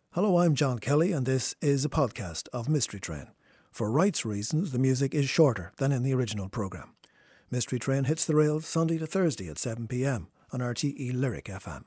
Hello, I'm John Kelly, and this is a podcast of Mystery Train. For rights reasons, the music is shorter than in the original programme. Mystery Train hits the rails Sunday to Thursday at 7 p.m. on RTE Lyric FM.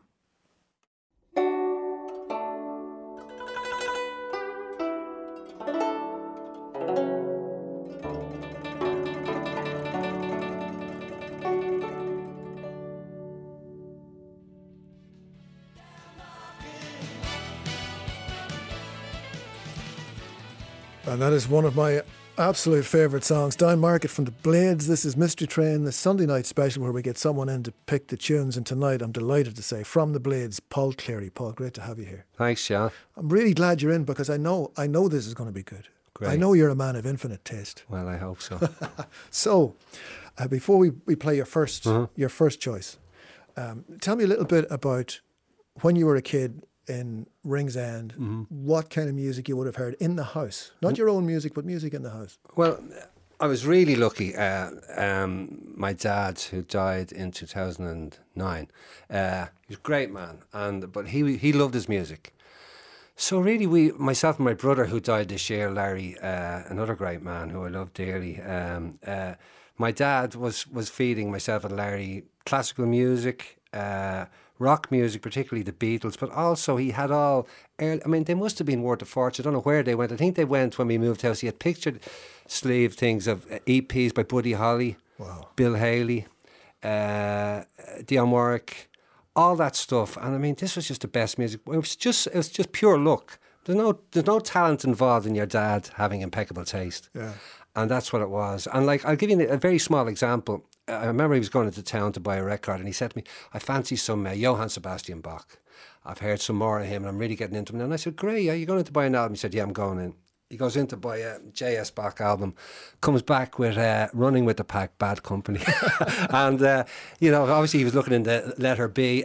And that is one of my absolute favourite songs, Downmarket from the Blades. This is Mystery Train, the Sunday night special where we get someone in to pick the tunes. And tonight, I'm delighted to say, from the Blades, Paul Cleary. Paul, great to have you here. Thanks, John. I'm really glad you're in because I know this is going to be good. Great. I know you're a man of infinite taste. Well, I hope so. So, before we play your first choice, tell me a little bit about when you were a kid in Ringsend, what kind of music you would have heard in the house. Not your own music, but music in the house. Well, I was really lucky. My dad, who died in 2009, he was a great man, but he loved his music. So really, myself and my brother, who died this year, Larry, another great man who I love dearly, my dad was feeding myself and Larry classical music, rock music, particularly the Beatles, but also he had they must have been worth a fortune. I don't know where they went. I think they went when we moved house. He had pictured sleeve things of EPs by Buddy Holly, wow, Bill Haley, Dionne Warwick, all that stuff. And this was just the best music. It was just pure luck. There's no talent involved in your dad having impeccable taste. Yeah. And that's what it was. And I'll give you a very small example. I remember he was going into town to buy a record and he said to me, I fancy some Johann Sebastian Bach. I've heard some more of him and I'm really getting into him. And I said, great, are you going in to buy an album? He said, yeah, I'm going in. He goes in to buy a J.S. Bach album, comes back with Running with the Pack, Bad Company. And, obviously he was looking in the letter B.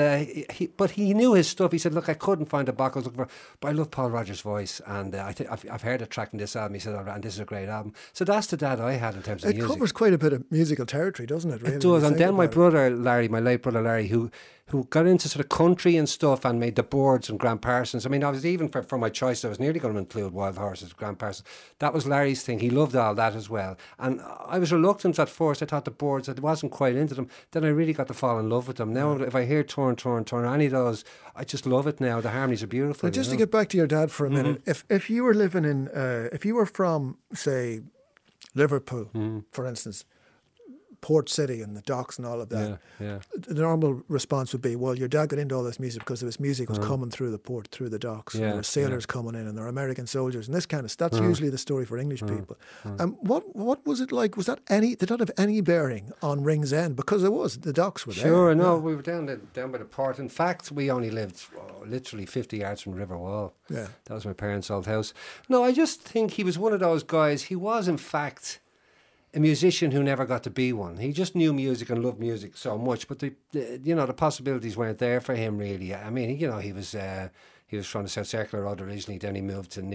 But he knew his stuff. He said, look, I couldn't find a Bach I was looking for, but I love Paul Rodgers' voice. And I've heard a track in this album. He said, and this is a great album. So that's the dad I had in terms of music. It covers quite a bit of musical territory, doesn't it? Really, it does. And then my brother, Larry, my late brother, Larry, who got into sort of country and stuff and made the boards and Grant Parsons. I was even for my choice, I was nearly going to include Wild Horses, Grant Parsons. That was Larry's thing. He loved all that as well. And I was reluctant at first. I thought the boards, I wasn't quite into them. Then I really got to fall in love with them. Now, if I hear Turn, any of those, I just love it now. The harmonies are beautiful. Just to get back to your dad for a minute, if you were living in, if you were from, say, Liverpool, for instance, Port City and the docks and all of that, the normal response would be, well, your dad got into all this music because his music was coming through the port, through the docks, and there were sailors coming in and there were American soldiers and this kind of stuff. That's usually the story for English people. What was it like? Did that have any bearing on Ringsend? Because the docks were there. Sure, no, we were down by the port. In fact, we only lived literally 50 yards from the River Wall. Yeah. That was my parents' old house. No, I just think he was one of those guys. He was, in fact, a musician who never got to be one. He just knew music and loved music so much, but the possibilities weren't there for him really. He was from the South Circular Road originally. Then he moved to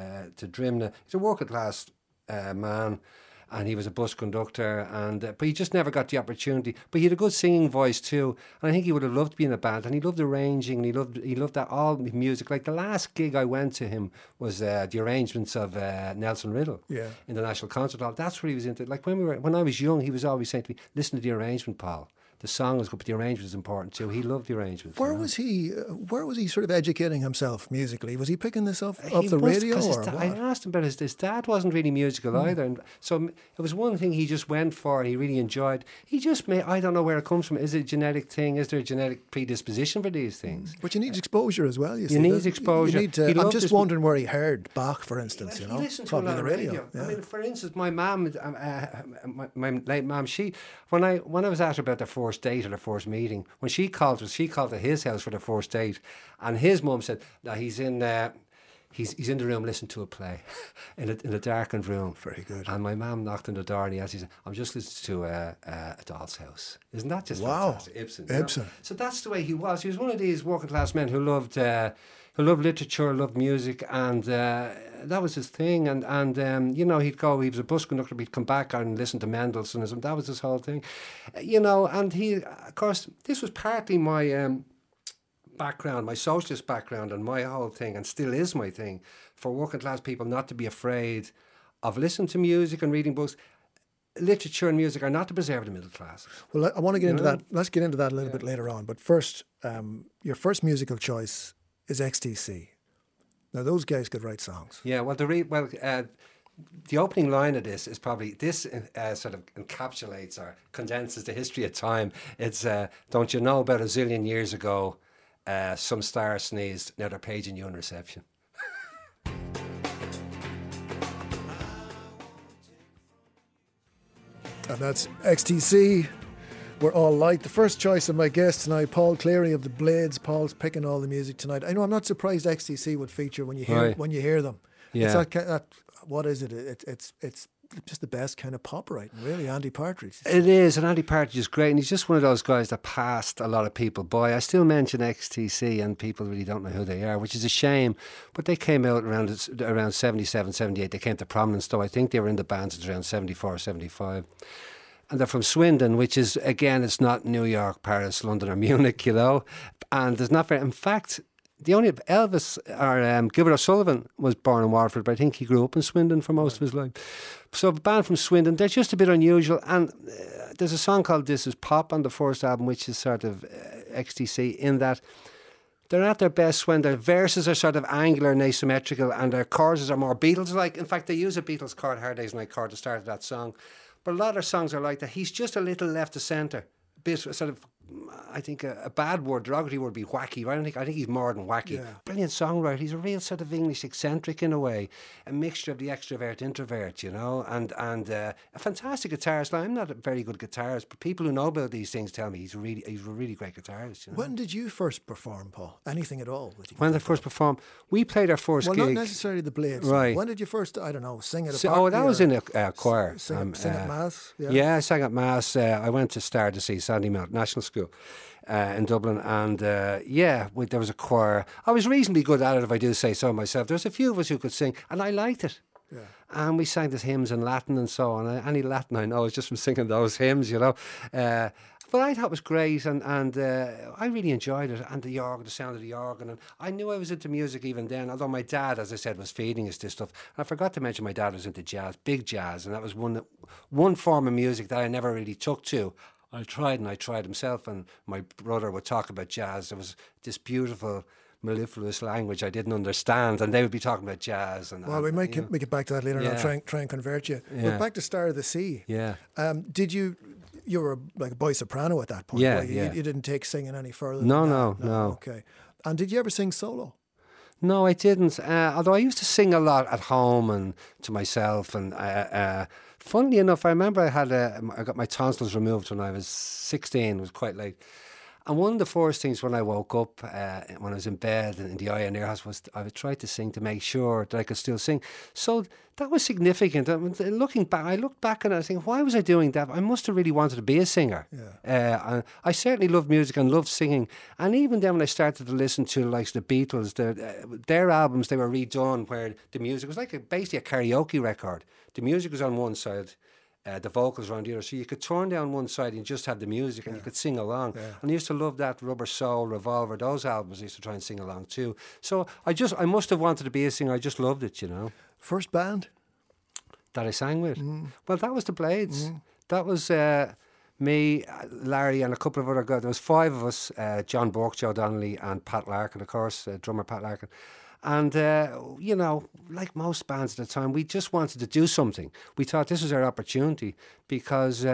Drimna. He's a working class man, and he was a bus conductor. But he just never got the opportunity. But he had a good singing voice too, and I think he would have loved being in a band. And he loved arranging. And he loved that all music. Like the last gig I went to him was the arrangements of Nelson Riddle in the National Concert Hall. That's what he was into. Like when I was young, he was always saying to me, "Listen to the arrangement, Paul. The song was good, but the arrangement is important too." He loved the arrangements. Where was he sort of educating himself musically? Was he picking this up off the radio? I asked him about his dad wasn't really musical either, and so it was one thing he just went for and he really enjoyed. He just I don't know where it comes from. Is it a genetic thing? Is there a genetic predisposition for these things? But you need exposure as well. You need exposure. I'm just wondering where he heard Bach, for instance. He listened to a lot of radio. Yeah. For instance, my mum, my late mum, when I was at her about their first date or their first meeting, when she called to his house for their first date, and his mum said, "No, he's in the room listening to a play in a darkened room." Very good. And my mum knocked on the door and he said, "I'm just listening to a Doll's House." Isn't that just fantastic? Ibsen. So that's the way he was. He was one of these working class men who loved literature, loved music, and that was his thing. And he'd go. He was a bus conductor. He'd come back and listen to Mendelssohn. That was his whole thing. And he, of course, this was partly my background, my socialist background, and my whole thing, and still is my thing, for working class people not to be afraid of listening to music and reading books. Literature and music are not to preserve the middle class. Well, I want to get into that. Let's get into that a little bit later on. But first, your first musical choice is XTC. Now, those guys could write songs. Yeah, well, the opening line of this is probably, this sort of encapsulates or condenses the history of time. It's, don't you know, about a zillion years ago, some star sneezed, now they're paging you in reception. And that's XTC. We're all light. The first choice of my guest tonight, Paul Cleary of the Blades. Paul's picking all the music tonight. I know, I'm not surprised XTC would feature when you hear them. Yeah. It's that what is it? It's just the best kind of pop writing, really. Andy Partridge. It is, and Andy Partridge is great, and he's just one of those guys that passed a lot of people by. I still mention XTC, and people really don't know who they are, which is a shame. But they came out around 77, 78. They came to prominence, though I think they were in the bands around 74, 75. And they're from Swindon, which is, again, it's not New York, Paris, London or Munich, you know. And there's not very... In fact, the only Elvis or Gilbert O'Sullivan was born in Waterford, but I think he grew up in Swindon for most of his life. So a band from Swindon, they're just a bit unusual. And there's a song called This Is Pop on the first album, which is sort of XTC, in that they're at their best when their verses are sort of angular and asymmetrical and their choruses are more Beatles-like. In fact, they use a Beatles chord, Hard Day's Night chord, to start that song. But a lot of their songs are like that. He's just a little left of centre. Bit sort of, I think a bad word, derogatory word would be wacky. I think he's more than wacky. Yeah. Brilliant songwriter. He's a real sort of English eccentric in a way, a mixture of the extrovert introvert, you know, and a fantastic guitarist. Now, I'm not a very good guitarist, but people who know about these things tell me he's a really great guitarist. You know? When did you first perform, Paul? Anything at all? When did I first perform? We played our first gig. Well, not necessarily the Blades. Right. When did you first, I don't know, sing at a party? Oh, that was in a choir. Sing at Mass? Yeah, I sang at Mass. I went to Star to see Sandymount National School in Dublin, and there was a choir. I was reasonably good at it, if I do say so myself. There was a few of us who could sing, and I liked it. Yeah. And we sang the hymns in Latin and so on. Any Latin I know is just from singing those hymns, you know. But I thought it was great, and I really enjoyed it, and the organ, the sound of the organ, and I knew I was into music even then, although my dad, as I said, was feeding us this stuff. And I forgot to mention my dad was into jazz, big jazz, and that was one form of music that I never really took to. I tried himself, and my brother would talk about jazz. There was this beautiful mellifluous language I didn't understand, and they would be talking about jazz. And well, we might get back to that later, and I'll try and convert you. Yeah. But back to Star of the Sea. Yeah. Did you were like a boy soprano at that point? Yeah, right? You didn't take singing any further. No. Okay. And did you ever sing solo? No, I didn't. Although I used to sing a lot at home and to myself, and funnily enough, I remember I got my tonsils removed when I was 16. It was quite late. And one of the first things when I woke up, when I was in bed in the Eye and Ear House, was I would try to sing to make sure that I could still sing. So that was significant. Looking back, I looked back and I think, why was I doing that? I must have really wanted to be a singer. Yeah. I certainly loved music and loved singing. And even then when I started to listen to like the Beatles, their albums, they were redone where the music was like basically a karaoke record. The music was on one side, the vocals were on the other, so you could turn down one side and just have the music, and you could sing along. Yeah. And I used to love that. Rubber Soul, Revolver, those albums I used to try and sing along too. So I must have wanted to be a singer. I just loved it, you know. First band that I sang with? Well, that was the Blades. That was me, Larry, and a couple of other guys. There was 5 of us: John Burke, Joe Donnelly, and Pat Larkin, of course, drummer Pat Larkin. And, you know, like most bands at the time, we just wanted to do something. We thought this was our opportunity because,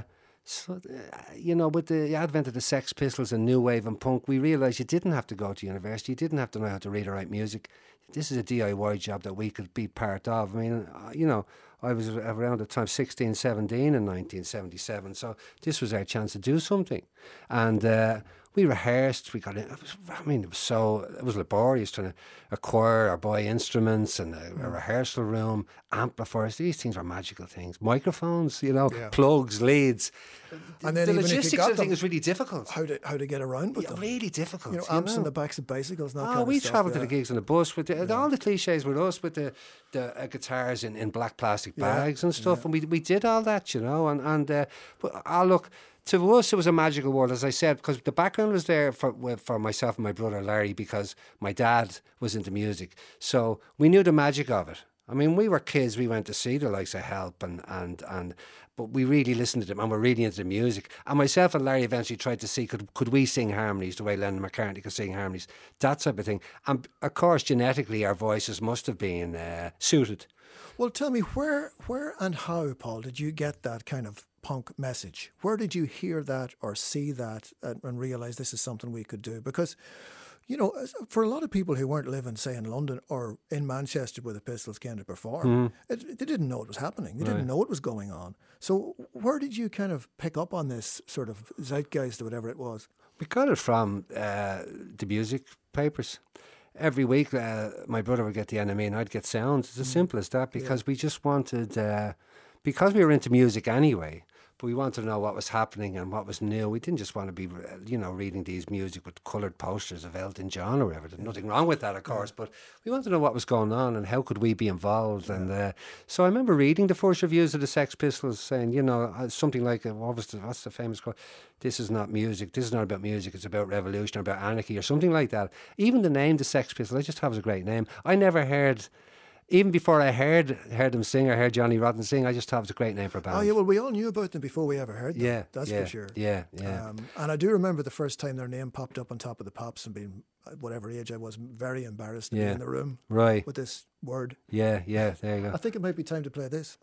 you know, with the advent of the Sex Pistols and New Wave and punk, we realised you didn't have to go to university. You didn't have to know how to read or write music. This is a DIY job that we could be part of. I mean, you know, I was around the time 16, 17 in 1977. So this was our chance to do something. And we rehearsed, we got in. It was laborious trying to acquire or buy instruments and a rehearsal room, amplifiers. These things were magical things. Microphones, you know, plugs, leads. And then the even logistics if you got of the thing them, is really difficult. How to get around with them. Really difficult. You know, amps in the backs of bicycles, that kind of we stuff. travelled to the gigs on the bus with all the cliches with us, with the guitars in black plastic bags and stuff, and we did all that, you know. But look, to us, it was a magical world, as I said, because the background was there for myself and my brother Larry, because my dad was into music. So we knew the magic of it. I mean, we were kids, we went to see the likes of Help, but we really listened to them, and we're really into the music. And myself and Larry eventually tried to see, could we sing harmonies the way Lennon McCartney could sing harmonies, that type of thing. And of course, genetically, our voices must have been suited. Well, tell me, where and how, Paul, did you get that kind of punk message? Where did you hear that or see that and realise this is something we could do? Because, you know, for a lot of people who weren't living, say, in London or in Manchester where the Pistols came to perform, they didn't know it was happening. They didn't know it was going on. So where did you kind of pick up on this sort of zeitgeist or whatever it was? We got it from the music papers. Every week, my brother would get the NME and I'd get Sounds. It's as simple as that, because we just wanted, because we were into music anyway, but we wanted to know what was happening and what was new. We didn't just want to be, reading these music with coloured posters of Elton John or whatever. There's nothing wrong with that, of course, but we wanted to know what was going on and how could we be involved. And so I remember reading the first reviews of the Sex Pistols saying, something like, what's the famous quote? This is not music. This is not about music. It's about revolution or about anarchy or something like that. Even the name, the Sex Pistols, I just thought it was a great name. I never heard... Even before I heard them sing, I heard Johnny Rotten sing, I just thought it was a great name for a band. Oh, yeah, well, we all knew about them before we ever heard them. Yeah, that's for sure. Yeah. And I do remember the first time their name popped up on top of the Pops and being, whatever age I was, very embarrassed to be in the room with this word. Yeah, there you go. I think it might be time to play this.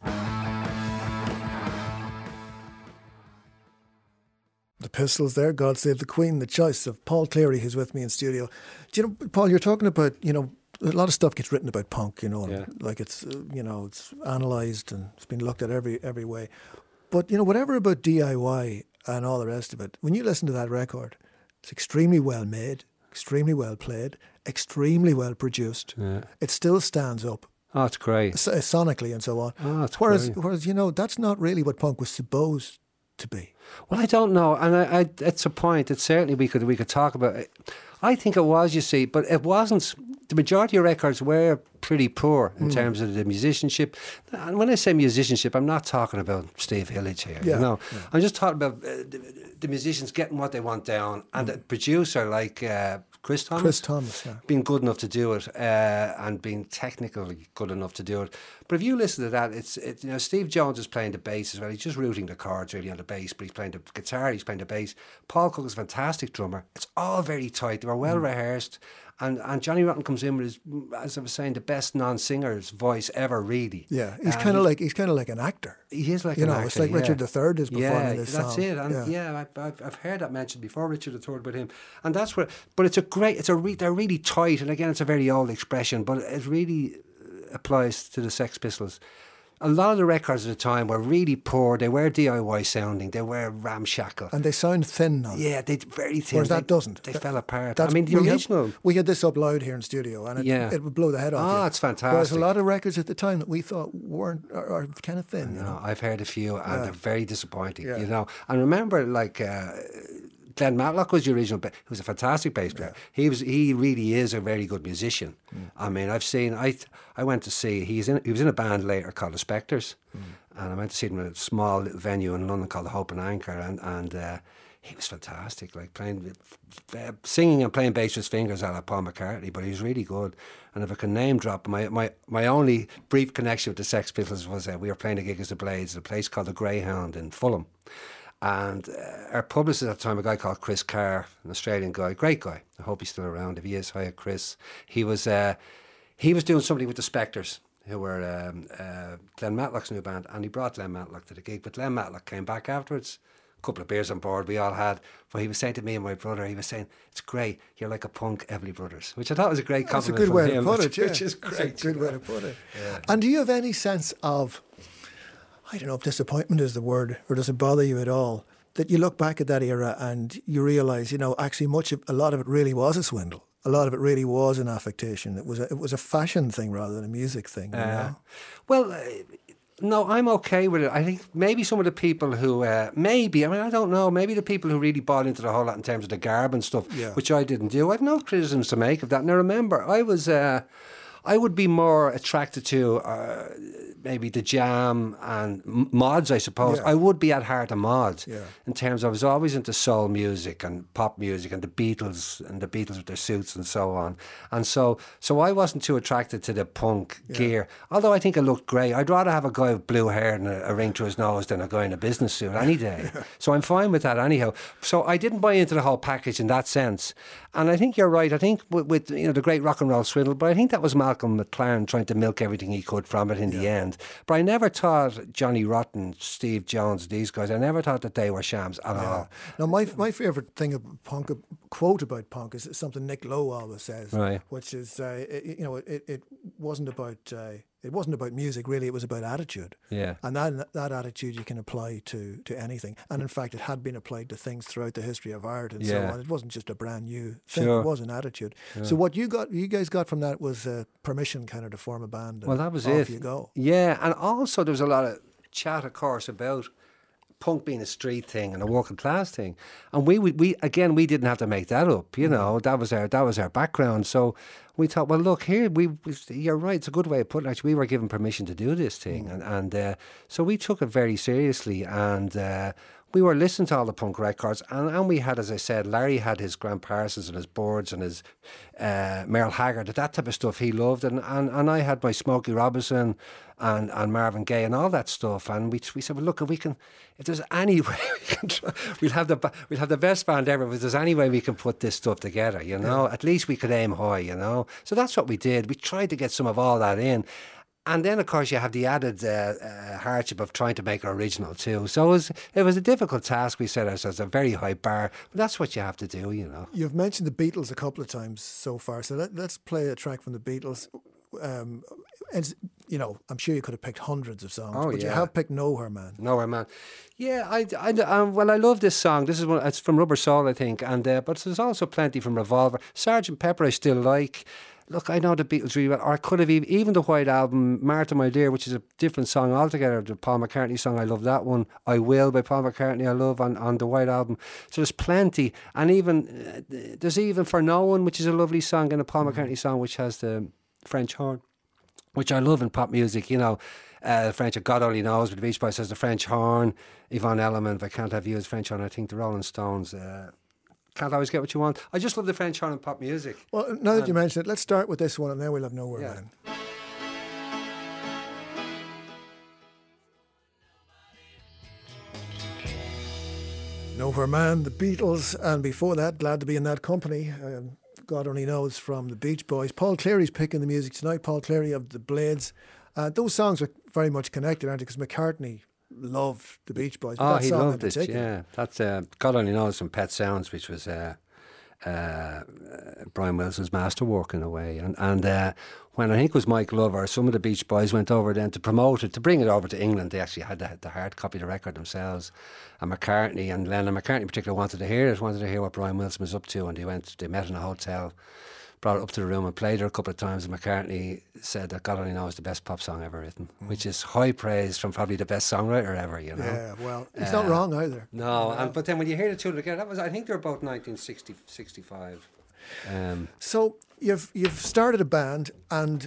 The Pistols there, God Save the Queen, the choice of Paul Cleary, who's with me in studio. Do you know, Paul, you're talking about, a lot of stuff gets written about punk, like it's, it's analysed and it's been looked at every way. But, whatever about DIY and all the rest of it, when you listen to that record, it's extremely well made, extremely well played, extremely well produced. Yeah. It still stands up. Oh, it's great. Sonically and so on. Oh, it's whereas, great. That's not really what punk was supposed to be. Well, I don't know, and it's a point that certainly we could talk about it. I think it was, you see, but it wasn't. The majority of records were pretty poor in terms of the musicianship. And when I say musicianship, I'm not talking about Steve Hillage here. I'm just talking about the musicians getting what they want down, and the producer like Chris Thomas, being good enough to do it, and being technically good enough to do it. But if you listen to that, it's Steve Jones is playing the bass as well. He's just routing the chords really on the bass, but he's playing the guitar, he's playing the bass. Paul Cook is a fantastic drummer. It's all very tight. They were well rehearsed. And Johnny Rotten comes in with his, as I was saying, the best non-singer's voice ever, really. Yeah, he's kind of like an actor. He is like an actor. It's like Richard III is performing this song. That's it. And I've heard that mentioned before, Richard III, about him. And that's where. But they're really tight. And again, it's a very old expression, but it really applies to the Sex Pistols. A lot of the records at the time were really poor. They were DIY sounding. They were ramshackle. And they sound thin now. Yeah, they're very thin. Whereas that doesn't. They fell apart. I mean, the original... We had this up loud here in studio, and it would blow the head off you. Oh, it's fantastic. Whereas a lot of records at the time that we thought are kind of thin. No, I've heard a few, and they're very disappointing, And remember, like... Glenn Matlock was the original. He was a fantastic bass player. Yeah. He really is a very good musician. I mean, I went to see. He was in a band later called the Spectres, and I went to see him at a small little venue in London called the Hope and Anchor, and he was fantastic. Like playing, singing and playing bass with his fingers, a la Paul McCartney. But he was really good. And if I can name drop, my only brief connection with the Sex Pistols was we were playing a gig as the Blades at a place called the Greyhound in Fulham. And our publicist at the time, a guy called Chris Carr, an Australian guy, great guy. I hope he's still around. If he is, hiya, Chris. He was doing something with the Spectres, who were Glenn Matlock's new band, and he brought Glenn Matlock to the gig. But Glenn Matlock came back afterwards, a couple of beers on board we all had. But he was saying to me and my brother, he was saying, "It's great, you're like a punk Everly Brothers," which I thought was a great compliment. That's a good way to put it, which is great. That's a good way to put it. Yeah. And do you have any sense of... I don't know if disappointment is the word, or does it bother you at all, that you look back at that era and you realise, actually a lot of it really was a swindle. A lot of it really was an affectation. It was a fashion thing rather than a music thing. Well, no, I'm okay with it. I think maybe some of the people who, I don't know, maybe the people who really bought into the whole lot in terms of the garb and stuff, which I didn't do. I've no criticisms to make of that. Now remember, I would be more attracted to maybe the Jam and mods, I suppose. Yeah. I would be at heart a mod Yeah. in terms of I was always into soul music and pop music and the Beatles with their suits and so on. And so I wasn't too attracted to the punk gear, although I think it looked great. I'd rather have a guy with blue hair and a ring through his nose than a guy in a business suit any day. So I'm fine with that anyhow. So I didn't buy into the whole package in that sense. And I think you're right. I think with the great rock and roll swindle, but I think that was Malcolm McLaren trying to milk everything he could from it in the end. But I never thought Johnny Rotten, Steve Jones, these guys, I never thought that they were shams at all. Now, my favourite thing of punk, a quote about punk, is something Nick Lowe always says, right. which is, it wasn't about music really. It was about attitude. Yeah. And that attitude you can apply to anything. And in fact, it had been applied to things throughout the history of art and so on. It wasn't just a brand new thing. Sure. It was an attitude. Yeah. So what you guys got from that was permission kind of to form a band. Well, that was off it. You go. Yeah, and also there was a lot of chat, of course, about punk being a street thing and a working class thing, and we didn't have to make that up. That was our background. So we thought, well, look here, you're right. It's a good way of putting it. Actually, we were given permission to do this thing, and so we took it very seriously, and we were listening to all the punk records, and we had, as I said, Larry had his Graham Parsons and his Boards and his Merle Haggard, that type of stuff he loved, and I had my Smokey Robinson and Marvin Gaye and all that stuff, and we said, well, look, if there's any way we can try, we'll have the best band ever, but if there's any way we can put this stuff together, at least we could aim high, So that's what we did. We tried to get some of all that in. And then, of course, you have the added hardship of trying to make it original too. So it was a difficult task. We set ourselves a very high bar, but that's what you have to do, You've mentioned the Beatles a couple of times so far, so let's play a track from the Beatles. And I'm sure you could have picked hundreds of songs, but you have picked Know Her Man. Know Her Man. Yeah, I love this song. This is it's from Rubber Soul, I think, and but there's also plenty from Revolver. Sgt. Pepper I still like. Look, I know the Beatles really well, or I could have even the White Album, Martha My Dear, which is a different song altogether, the Paul McCartney song, I love that one. I Will by Paul McCartney, I love on the White Album. So there's plenty, and even there's even For No One, which is a lovely song, and a Paul McCartney song which has the French horn, which I love in pop music, French, God Only Knows, but the Beach Boys has the French horn, Yvonne Elliman, If I Can't Have You as French horn, I think the Rolling Stones... Can't always get what you want. I just love the French horn and pop music. Well, now that you mention it, let's start with this one, and then we'll have Know Her Man. Know Her Man, the Beatles, and before that, Glad to Be in That Company. God Only Knows from the Beach Boys. Paul Cleary's picking the music tonight. Paul Cleary of the Blades. Those songs are very much connected, aren't they? Because McCartney loved the Beach Boys. Oh, he loved it, yeah. That's God Only Knows from Pet Sounds, which was Brian Wilson's masterwork in a way. And when I think it was Mike Glover, some of the Beach Boys went over then to promote it, to bring it over to England. They actually had the hard copy of the record themselves. And McCartney and Lennon McCartney in particular wanted to hear what Brian Wilson was up to, and they met in a hotel, brought it up to the room and played her a couple of times, and McCartney said that God Only Knows the best pop song ever written, which is high praise from probably the best songwriter ever, Yeah, well, he's not wrong either. No, but then when you hear the two together, I think they're about 1965. So you've started a band, and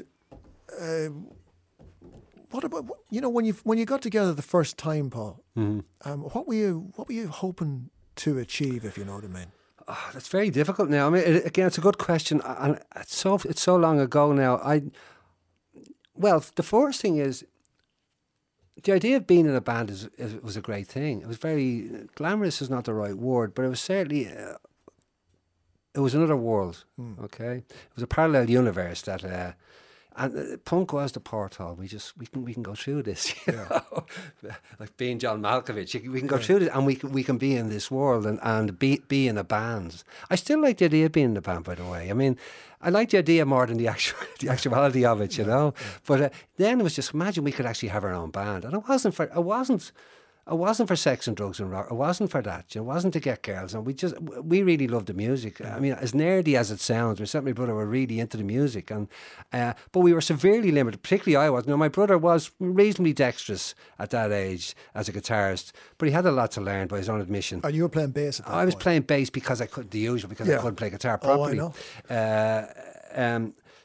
what about when you got together the first time, Paul? What were you hoping to achieve, if you know what I mean? Oh, that's very difficult now. I mean, it's a good question, and it's so long ago now. The first thing is the idea of being in a band was a great thing. It was very glamorous, is not the right word, but it was certainly it was another world. Okay, it was a parallel universe that. And punk was the portal. We can go through this, like being John Malkovich. We can go through this, and we can be in this world and be in a band. I still like the idea of being in a band, by the way. I mean, I like the idea more than the actuality of it, Yeah. But then it was just, imagine we could actually have our own band, and it wasn't for sex and drugs and rock. It wasn't for that. It wasn't to get girls. And we really loved the music. I mean, as nerdy as it sounds, myself and my brother were really into the music. And but we were severely limited, particularly I was. My brother was reasonably dexterous at that age as a guitarist, but he had a lot to learn by his own admission. And you were playing bass at that point? I was playing bass because I couldn't play guitar properly. Oh, I know.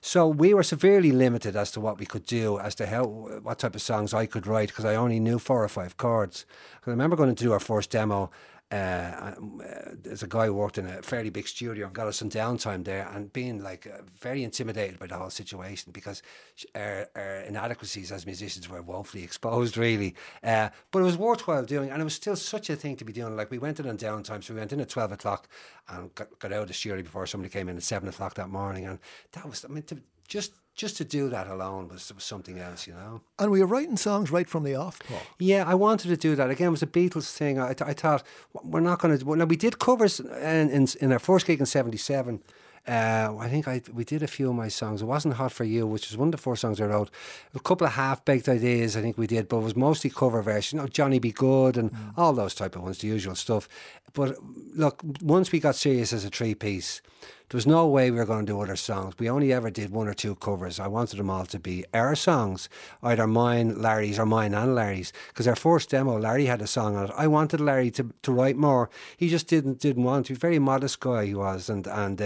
So we were severely limited as to what we could do, as to what type of songs I could write, because I only knew 4 or 5 chords. I remember going to do our first demo. There's a guy who worked in a fairly big studio and got us some downtime there, and being like very intimidated by the whole situation, because our inadequacies as musicians were woefully exposed, really. But it was worthwhile doing, and it was still such a thing to be doing. Like, we went in on downtime, so we went in at 12 o'clock and got out of the studio before somebody came in at 7 o'clock that morning, and that was, I mean, just to do that alone was something else, you know. And we were writing songs right from the off, Paul. Yeah, I wanted to do that. Again, it was a Beatles thing. I thought, we're not going to... Now, we did covers in our first gig in 77. I think we did a few of my songs. It wasn't Hot For You, which was one of the first songs I wrote. A couple of half-baked ideas I think we did, but it was mostly cover version. You know, Johnny Be Good and all those type of ones, the usual stuff. But look, once we got serious as a 3-piece, there was no way we were going to do other songs. We only ever did 1 or 2 covers. I wanted them all to be our songs, either mine, Larry's, or mine and Larry's. Because our first demo, Larry had a song on it. I wanted Larry to write more. He just didn't want to. He was a very modest guy, he was, and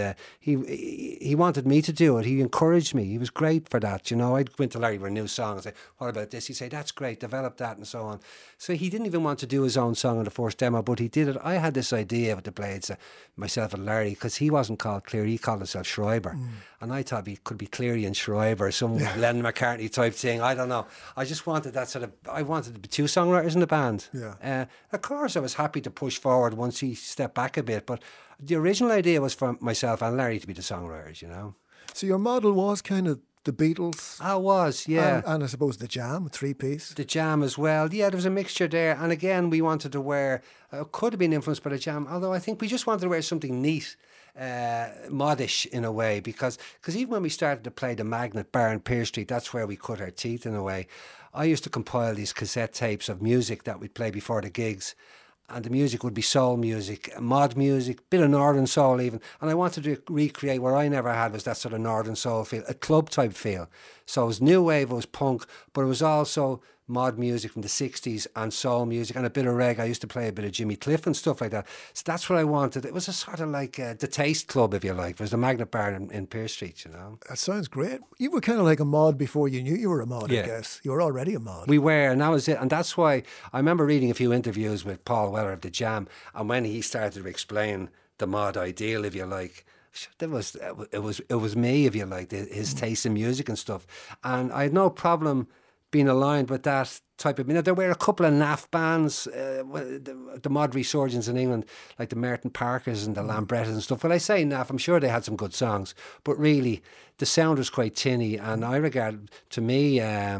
he wanted me to do it. He encouraged me. He was great for that. You know, I'd go into Larry with a new song and say, "What about this?" He'd say, "That's great. Develop that," and so on. So he didn't even want to do his own song on the first demo, but he did it. I had this idea with the Blades, myself and Larry, because he wasn't called Cleary, he called himself Schreiber. And I thought he could be Cleary and Schreiber, some Lennon McCartney type thing. I don't know. I just wanted that sort of, I wanted to be 2 songwriters in the band. Yeah. Of course, I was happy to push forward once he stepped back a bit, but the original idea was for myself and Larry to be the songwriters, you know. So your model was kind of the Beatles. I was, yeah. And I suppose the Jam, 3-piece. The Jam as well. Yeah, there was a mixture there. And again, we wanted to wear, could have been influenced by the Jam, although I think we just wanted to wear something neat, modish in a way, because even when we started to play the Magnet Bar in Pearse Street, that's where we cut our teeth in a way. I used to compile these cassette tapes of music that we'd play before the gigs. And the music would be soul music, mod music, bit of northern soul even. And I wanted to recreate what I never had, was that sort of northern soul feel, a club type feel. So it was new wave, it was punk, but it was also mod music from the 60s and soul music and a bit of reggae. I used to play a bit of Jimmy Cliff and stuff like that. So that's what I wanted. It was a sort of like the Taste Club, if you like. It was the Magnet Bar in Pearse Street, you know. That sounds great. You were kind of like a mod before you knew you were a mod, I guess. You were already a mod. We were, and that was it. And that's why I remember reading a few interviews with Paul Weller of the Jam, and when he started to explain the mod ideal, if you like, it was me, if you like, his taste in music and stuff. And I had no problem being aligned with that type of... You know, there were a couple of naff bands, the mod resurgence in England, like the Merton Parkers and the Lambrettas and stuff. Well, I say naff, I'm sure they had some good songs, but really, the sound was quite tinny, and I regard, to me,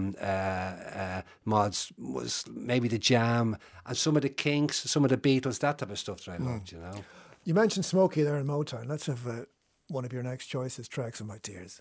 mods was maybe the Jam and some of the Kinks, some of the Beatles, that type of stuff that I loved, you know. You mentioned Smokey there in Motown. Let's have one of your next choices, Tracks of My Tears.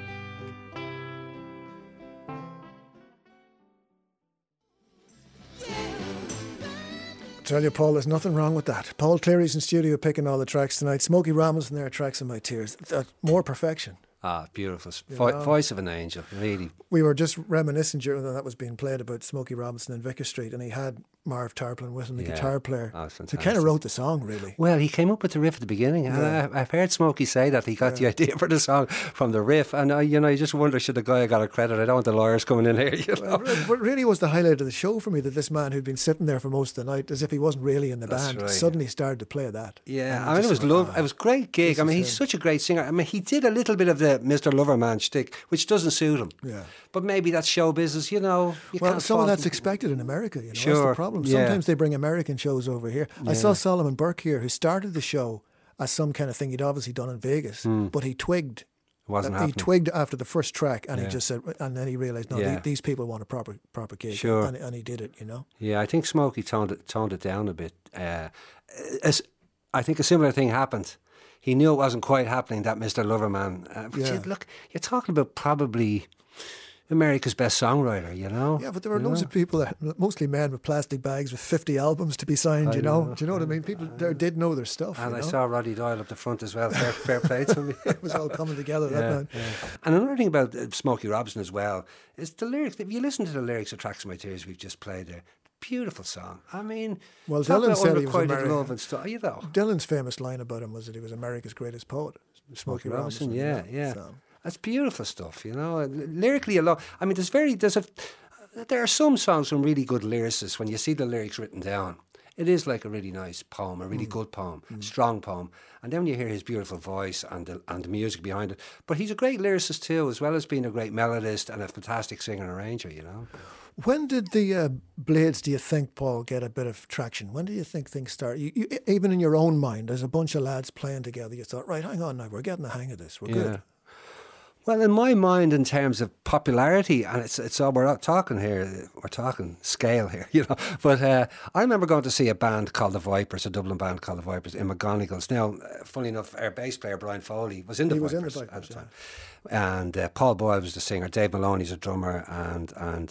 Tell you, Paul, there's nothing wrong with that. Paul Cleary's in studio picking all the tracks tonight. Smokey Robinson there, Tracks of My Tears. More perfection. Ah, beautiful. Voice of an angel, really. We were just reminiscing during that was being played about Smokey Robinson in Vicar Street, and he had Marv Tarplin with him, the guitar player. Oh, fantastic. So he kind of wrote the song, really. Well, he came up with the riff at the beginning. And I've heard Smokey say that he got the idea for the song from the riff. And, you just wonder, should the guy have got a credit? I don't want the lawyers coming in here, you know. But really was the highlight of the show for me, that this man who'd been sitting there for most of the night, as if he wasn't really in the band, suddenly started to play that. Yeah, I mean, it was it was a great gig. I mean, he's such a great singer. I mean, he did a little bit of the Mr. Loverman shtick, which doesn't suit him. Yeah. But maybe that's show business, you know. Well, some of that's expected in America, you know. Sure. That's the problem. Sometimes they bring American shows over here. Yeah. I saw Solomon Burke here, who started the show as some kind of thing he'd obviously done in Vegas, but he twigged. He twigged after the first track, and he just said, and then he realised, no, these people want a proper gig, and he did it, you know. Yeah, I think Smokey toned it down a bit. I think a similar thing happened. He knew it wasn't quite happening, that Mr. Loverman. Look, you're talking about probably America's best songwriter, you know. Yeah, but there were loads of people, mostly men with plastic bags with 50 albums to be signed, you know. Do you know what I mean? People there did know their stuff. And I saw Roddy Doyle up the front as well. Fair play to me. It was all coming together that night. Yeah. And another thing about Smokey Robinson as well is the lyrics. If you listen to the lyrics of Tracks of My Tears we've just played there, beautiful song. I mean, well, Dylan said he was love and stuff, Dylan's famous line about him was that he was America's greatest poet. Smokey Robinson. Yeah. That's beautiful stuff, you know. Lyrically, I mean, there are some songs from really good lyricists. When you see the lyrics written down, it is like a really nice poem, a really good poem, strong poem. And then you hear his beautiful voice and the music behind it. But he's a great lyricist too, as well as being a great melodist and a fantastic singer and arranger, you know. When did the Blades, do you think, Paul, get a bit of traction? When do you think things start? You, even in your own mind, as a bunch of lads playing together, you thought, right, hang on now, we're getting the hang of this. We're good. Well, in my mind, in terms of popularity, and it's all we're talking here, we're talking scale here, you know. But I remember going to see a band called the Vipers, a Dublin band called the Vipers in McGonagles. Now, funny enough, our bass player Brian Foley was in the Vipers at the time, and Paul Boyle was the singer. Dave Maloney's a drummer, and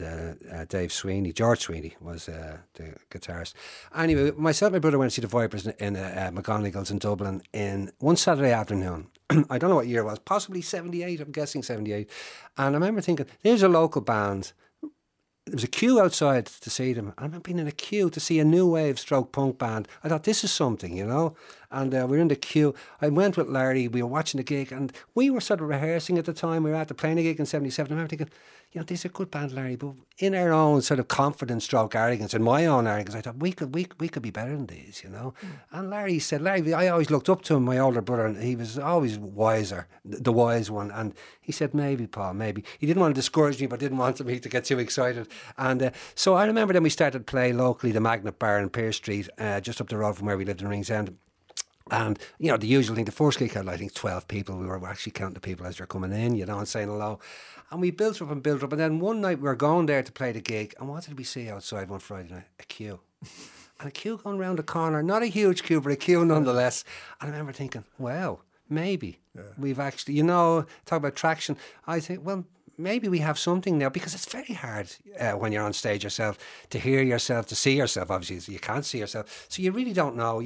George Sweeney was the guitarist. Anyway, myself and my brother went to see the Vipers in McGonagles in Dublin in one Saturday afternoon. I don't know what year it was, possibly 78, I'm guessing 78. And I remember thinking, there's a local band. There was a queue outside to see them. I remember being in a queue to see a new wave stroke punk band. I thought, this is something, you know. And we were in the queue. I went with Larry, we were watching the gig, and we were sort of rehearsing at the time. We were at the playing a gig in 77. I remember thinking, you know, this is a good band, Larry, but in our own sort of confidence stroke arrogance, in my own arrogance, I thought we could be better than these, you know. And Larry said, Larry, I always looked up to him, my older brother, and he was always wiser, the wise one. And he said, maybe, Paul, maybe. He didn't want to discourage me, but didn't want me to get too excited. And so I remember then we started playing locally, the Magnet Bar in Pearse Street, just up the road from where we lived in Ringsend. And, you know, the usual thing, the first gig had, I think, 12 people. We were actually counting the people as they're coming in, you know, and saying hello. And we built up. And then one night we were going there to play the gig. And what did we see outside one Friday night? A queue. And a queue going round the corner. Not a huge queue, but a queue nonetheless. And I remember thinking, well, maybe we've actually, you know, talk about traction. I think, well, maybe we have something now, because it's very hard when you're on stage yourself to hear yourself, to see yourself. Obviously, you can't see yourself, so you really don't know.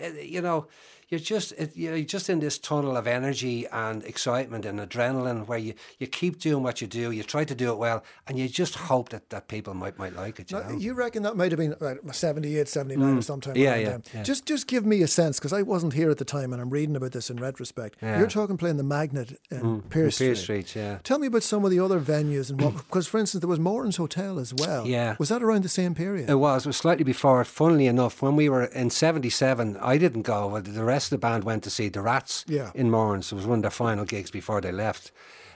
You're just in this tunnel of energy and excitement and adrenaline where you keep doing what you do, you try to do it well, and you just hope that people might like it. You reckon that might have been 78, 79 or sometime around then? Just give me a sense, because I wasn't here at the time and I'm reading about this in retrospect. You're talking playing the Magnet in Pearse Street. Yeah. Tell me about some of the other venues, and because for instance there was Moran's Hotel as well. Yeah. Was that around the same period? It was slightly before it. Funnily enough, when we were in 77, I didn't go. Well, the rest of the band went to see the Rats in Moran's. It was one of their final gigs before they left.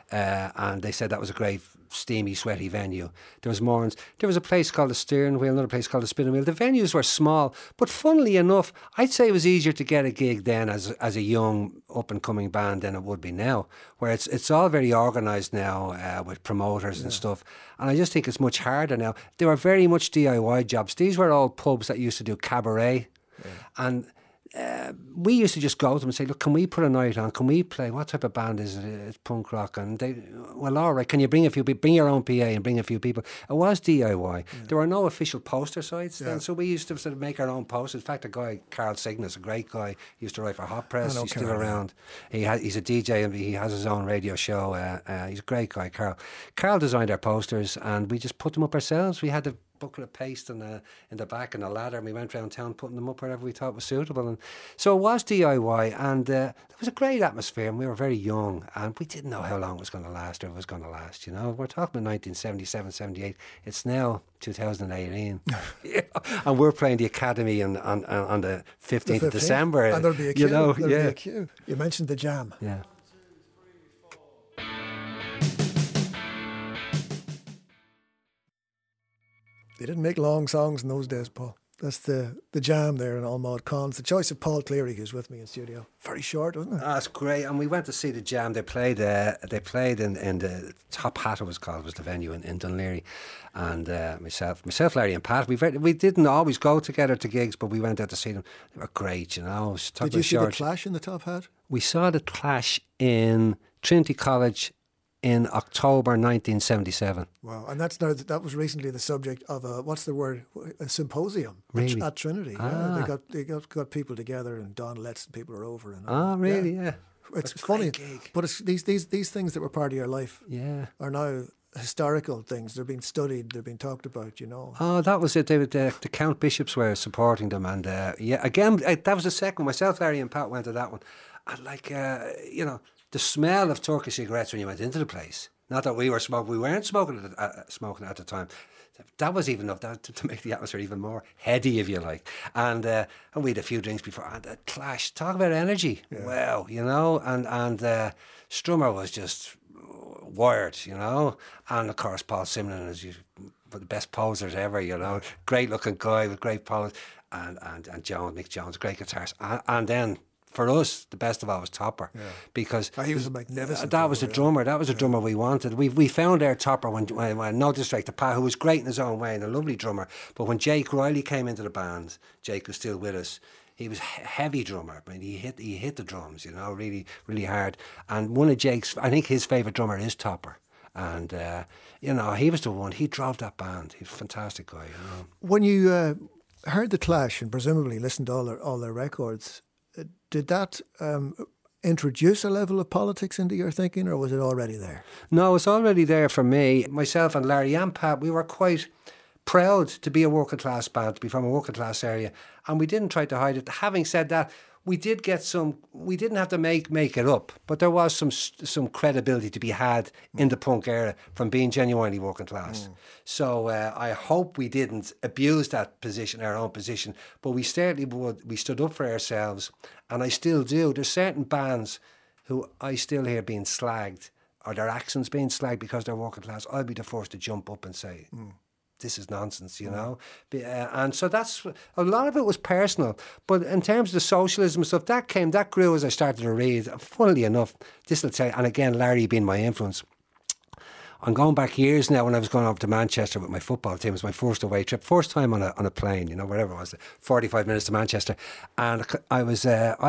And they said that was a great, steamy, sweaty venue. There was Moran's. There was a place called the Steering Wheel, another place called the Spinning Wheel. The venues were small, but funnily enough, I'd say it was easier to get a gig then as a young, up-and-coming band than it would be now, where it's all very organised now with promoters and stuff. And I just think it's much harder now. They were very much DIY jobs. These were all pubs that used to do cabaret. And we used to just go to them and say, look, can we put a night on? Can we play? What type of band is it? It's punk rock. And they, well, all right, can you bring a few people? Bring your own PA and bring a few people. It was DIY. There were no official poster sites then, so we used to sort of make our own posters. In fact, a guy, Carl Cygnus, a great guy, used to write for Hot Press. He's still around. He's a DJ and he has his own radio show. He's a great guy, Carl. Carl designed our posters and we just put them up ourselves. We had the bucket of paste in the back and a ladder, and we went around town putting them up wherever we thought was suitable. And so it was DIY, and there was a great atmosphere, and we were very young and we didn't know how long it was going to last, or if it was going to last, you know. We're talking about 1977, 78. It's now 2018 and we're playing the Academy on the 15th of December, and there'll be a queue. You know, there'll be a queue. You mentioned the Jam. Yeah. They didn't make long songs in those days, Paul. That's the Jam there in Almaud Cons. The choice of Paul Cleary, who's with me in studio. Very short, wasn't it? That's great. And we went to see the Jam. They played in the Top Hat, it was called, was the venue in Dunleary. And myself, Larry and Pat, we didn't always go together to gigs, but we went out to see them. They were great, you know. Did you see the Clash in the Top Hat? We saw the Clash in Trinity College in October 1977. Wow, and that was recently the subject of a symposium really? at Trinity. Ah. Yeah, they got people together, and Don Letts and people are over. And really? Yeah. It's funny, but it's these things that were part of your life. Are now historical things. They're being studied. They're being talked about. You know. Oh, that was it. The Count Bishops were supporting them, and again, that was the second one. Myself, Larry, and Pat went to that one, and you know. the smell of Turkish cigarettes when you went into the place. Not that we weren't smoking at the time. That was even enough to make the atmosphere even more heady, if you like. And we had a few drinks before, and the clash. Talk about energy. Yeah. Wow, you know. And Strummer was just wired, you know. And of course, Paul Simon is one of the best posers ever, you know. Great looking guy with great pose. And Mick Jones, great guitarist. And then, for us, the best of all was Topper, because he was a magnificent. That was a drummer. That was a drummer we wanted. We found our Topper when no disrespect to Pat, who was great in his own way and a lovely drummer. But when Jake Riley came into the band, Jake was still with us. He was a heavy drummer. I mean, he hit the drums, you know, really, really hard. And one of Jake's, I think his favourite drummer is Topper. And you know, he was the one. He drove that band. He's a fantastic guy. You know. When you heard the Clash and presumably listened to all their records, did that introduce a level of politics into your thinking, or was it already there? No, it's already there for me. Myself and Larry and Pat, we were quite proud to be a working class band, to be from a working class area, and we didn't try to hide it. Having said that, we did get some. We didn't have to make it up, but there was some credibility to be had in the punk era from being genuinely working class. So I hope we didn't abuse that position, our own position, but we certainly would. We stood up for ourselves, and I still do. There's certain bands who I still hear being slagged, or their accents being slagged because they're working class. I'll be the first to jump up and say, this is nonsense, you know. And so that's, a lot of it was personal. But in terms of the socialism stuff, that grew as I started to read. Funnily enough, this will tell you, and again, Larry being my influence, I'm going back years now when I was going over to Manchester with my football team. It was my first away trip, first time on a plane, you know, wherever it was, 45 minutes to Manchester. And I was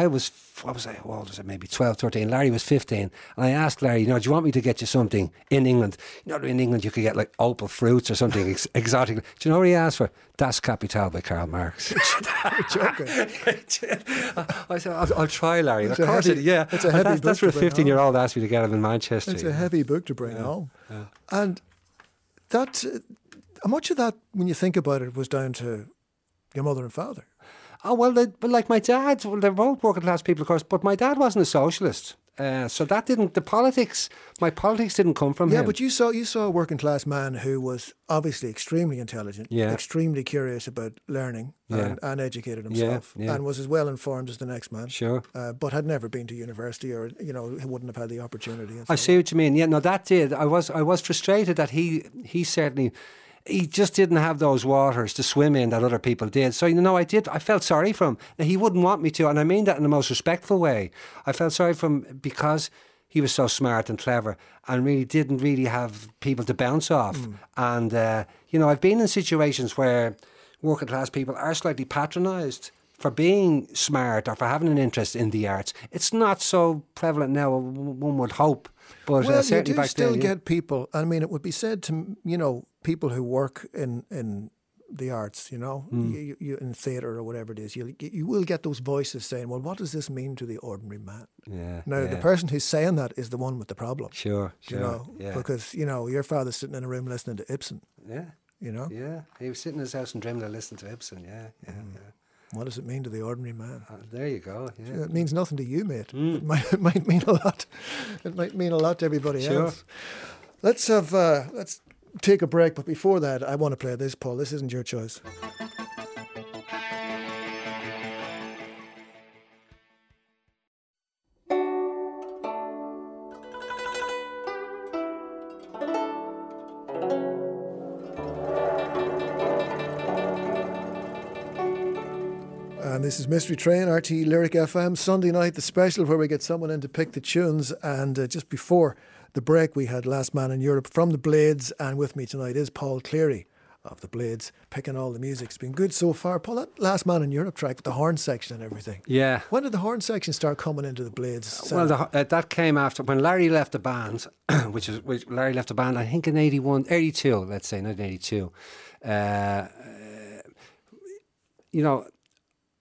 maybe 12, 13. Larry was 15. And I asked Larry, you know, do you want me to get you something in England? You know, in England you could get like opal fruits or something exotic. Do you know what he asked for? Das Kapital by Karl Marx. You're joking. I said, I'll try, Larry. It's of course, yeah. It's a heavy book. That's where a 15-year-old asked me to get him in Manchester. It's a heavy book to bring home. Yeah. And that, much of that, when you think about it, was down to your mother and father. Oh, well, but like my dad, they're both working class people, of course, but my dad wasn't a socialist. So that didn't, my politics didn't come from him. Yeah, but you saw a working class man who was obviously extremely intelligent, extremely curious about learning and educated himself, and was as well informed as the next man. Sure. But had never been to university, or, you know, he wouldn't have had the opportunity. I see what you mean. Yeah, no, that did. I was frustrated that he certainly... He just didn't have those waters to swim in that other people did. So, you know, I felt sorry for him. Now, he wouldn't want me to, and I mean that in the most respectful way. I felt sorry for him because he was so smart and clever and really didn't really have people to bounce off. And, you know, I've been in situations where working class people are slightly patronised for being smart or for having an interest in the arts. It's not so prevalent now, one would hope. But well, certainly you do back still then, get people. I mean, it would be said to, you know, people who work in the arts, you know, you in theatre or whatever it is, you will get those voices saying, well, what does this mean to the ordinary man? Now, the person who's saying that is the one with the problem. Sure. You know, because, you know, your father's sitting in a room listening to Ibsen. Yeah. You know? Yeah. He was sitting in his house in Drimnagh listening to Ibsen. Yeah. What does it mean to the ordinary man? There you go. Yeah. It means nothing to you, mate. It might mean a lot. It might mean a lot to everybody else. Let's take a break, but before that, I want to play this, Paul. This isn't your choice. And this is Mystery Train, RTE Lyric FM, Sunday night, the special where we get someone in to pick the tunes. And just before the break, we had Last Man in Europe from the Blades, and with me tonight is Paul Cleary of the Blades, picking all the music. It's been good so far. Paul, that Last Man in Europe track with the horn section and everything. Yeah. When did the horn section start coming into the Blades? Well, that came after, when Larry left the band, which Larry left the band, I think in 82, let's say, 1982. You know,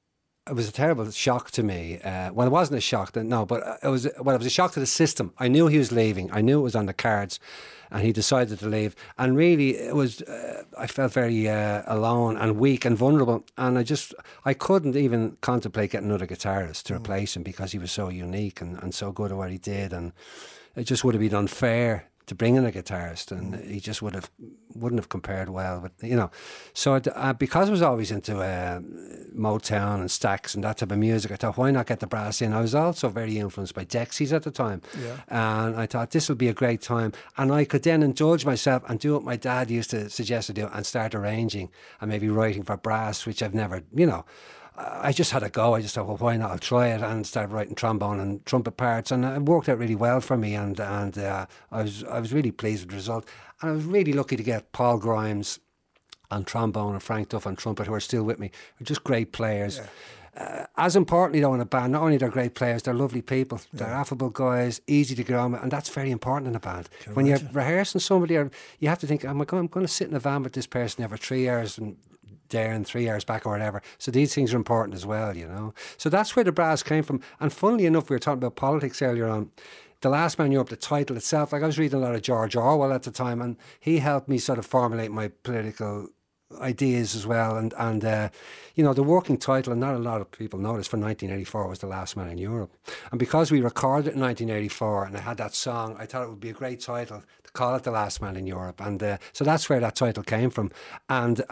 it was a terrible shock to me. Well, it wasn't a shock, no, but it was a shock to the system. I knew he was leaving. I knew it was on the cards, and he decided to leave. And really, it was. I felt very alone and weak and vulnerable, and I couldn't even contemplate getting another guitarist to replace him because he was so unique and so good at what he did, and it just would have been unfair to bring in a guitarist, and he just wouldn't have compared well with, you know. So because I was always into Motown and Stax and that type of music, I thought, why not get the brass in? I was also very influenced by Dexys at the time, and I thought this would be a great time, and I could then indulge myself and do what my dad used to suggest to do, and start arranging and maybe writing for brass, which I've never, you know. I just had a go. I just thought, well, why not? I'll try it, and started writing trombone and trumpet parts, and it worked out really well for me. And I was really pleased with the result. And I was really lucky to get Paul Grimes on trombone and Frank Duff on trumpet, who are still with me. They're just great players. Yeah. As importantly, though, in a band, not only they're great players, they're lovely people. They're affable guys, easy to get on with, and that's very important in a band. When you're rehearsing somebody, you have to think, I'm going to sit in a van with this person every 3 hours and there and 3 hours back or whatever. So these things are important as well, you know. So that's where the brass came from. And funnily enough, we were talking about politics earlier on. The Last Man in Europe, the title itself, like I was reading a lot of George Orwell at the time, and he helped me sort of formulate my political ideas as well. And you know, the working title, and not a lot of people know this, for 1984 was The Last Man in Europe. And because we recorded it in 1984 and I had that song, I thought it would be a great title to call it The Last Man in Europe. And so that's where that title came from. And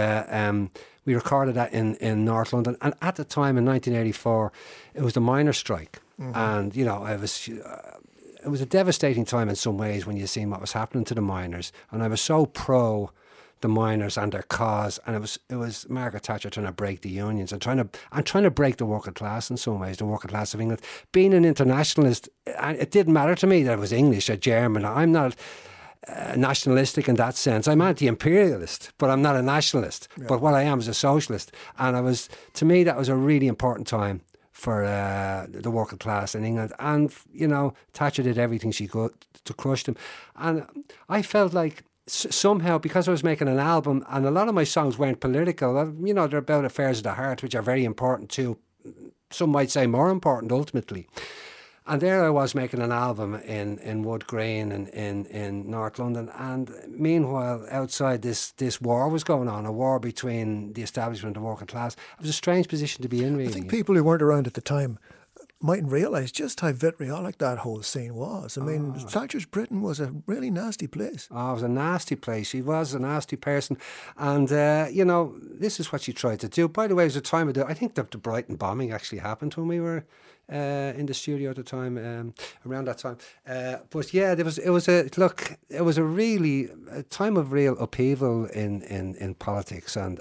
we recorded that in North London. And at the time in 1984, it was the miners' strike. And, you know, it was a devastating time in some ways when you seen what was happening to the miners. And I was so pro the miners and their cause, and it was Margaret Thatcher trying to break the unions and trying to break the working class in some ways, the working class of England. Being an internationalist, it didn't matter to me that it was English or German. I'm not nationalistic in that sense. I'm anti-imperialist, but I'm not a nationalist. Yeah. But what I am is a socialist. And to me, that was a really important time for the working class in England. And, you know, Thatcher did everything she could to crush them. And I felt like somehow, because I was making an album and a lot of my songs weren't political, you know, they're about affairs of the heart, which are very important too. Some might say more important ultimately. And there I was making an album in Wood Green and in North London. And meanwhile, outside this war was going on, a war between the establishment and the working class. It was a strange position to be in, really. I think people who weren't around at the time mightn't realise just how vitriolic that whole scene was. I mean, Thatcher's Britain was a really nasty place. Oh, it was a nasty place. She was a nasty person. And, you know, this is what she tried to do. By the way, it was a time of I think the Brighton bombing actually happened when we were in the studio at the time, around that time. But yeah, it was a really a time of real upheaval in politics and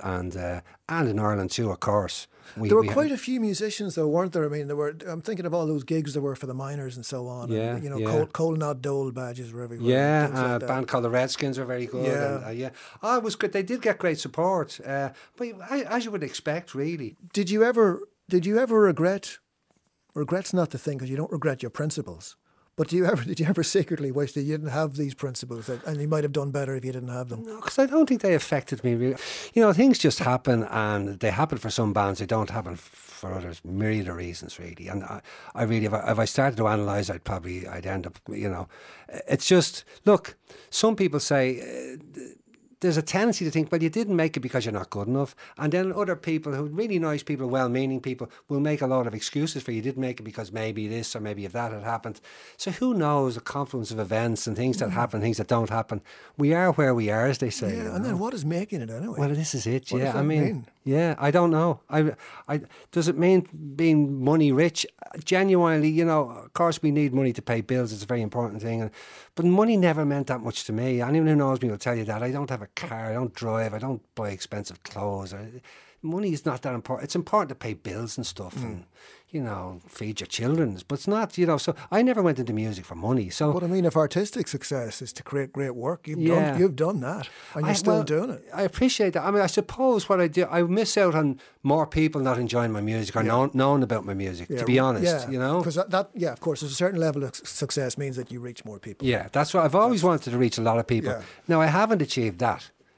in Ireland too, of course. There were quite a few musicians, though, weren't there? I mean, I'm thinking of all those gigs there were for the miners and so on. Yeah, and, you know, Coal Not Dole badges were everywhere. Yeah, a band called the Redskins were very good. Yeah, and, it was good. They did get great support, but as you would expect, really. Did you ever regret? Regret's not the thing, because you don't regret your principles. But did you ever secretly wish that you didn't have these principles, and you might have done better if you didn't have them? No, because I don't think they affected me really. You know, things just happen, and they happen for some bands. They don't happen for others. Myriad of reasons, really. And I really, if I started to analyse, I'd end up. You know, it's just look. Some people say. There's a tendency to think, well, you didn't make it because you're not good enough. And then other people, who really nice people, well-meaning people, will make a lot of excuses for you didn't make it because maybe this or maybe if that had happened. So who knows, the confluence of events and things that happen, things that don't happen. We are where we are, as they say. Yeah, and then what is making it anyway? Well, this is it, what yeah. Does that mean? Yeah, I don't know. Does it mean being money rich? Genuinely, you know, of course we need money to pay bills. It's a very important thing. But money never meant that much to me. Anyone who knows me will tell you that. I don't have a car, I don't drive, I don't buy expensive clothes. Money is not that important. It's important to pay bills and stuff and, you know, feed your children. But it's not, you know, so I never went into music for money. So, but I mean, if artistic success is to create great work, you've done that, and you're still doing it. I appreciate that. I mean, I suppose what I do, I miss out on more people not enjoying my music or knowing about my music, to be honest, you know. Because that, of course, there's a certain level of success means that you reach more people. Yeah, that's what I've always wanted to reach a lot of people. Yeah. Now, I haven't achieved that.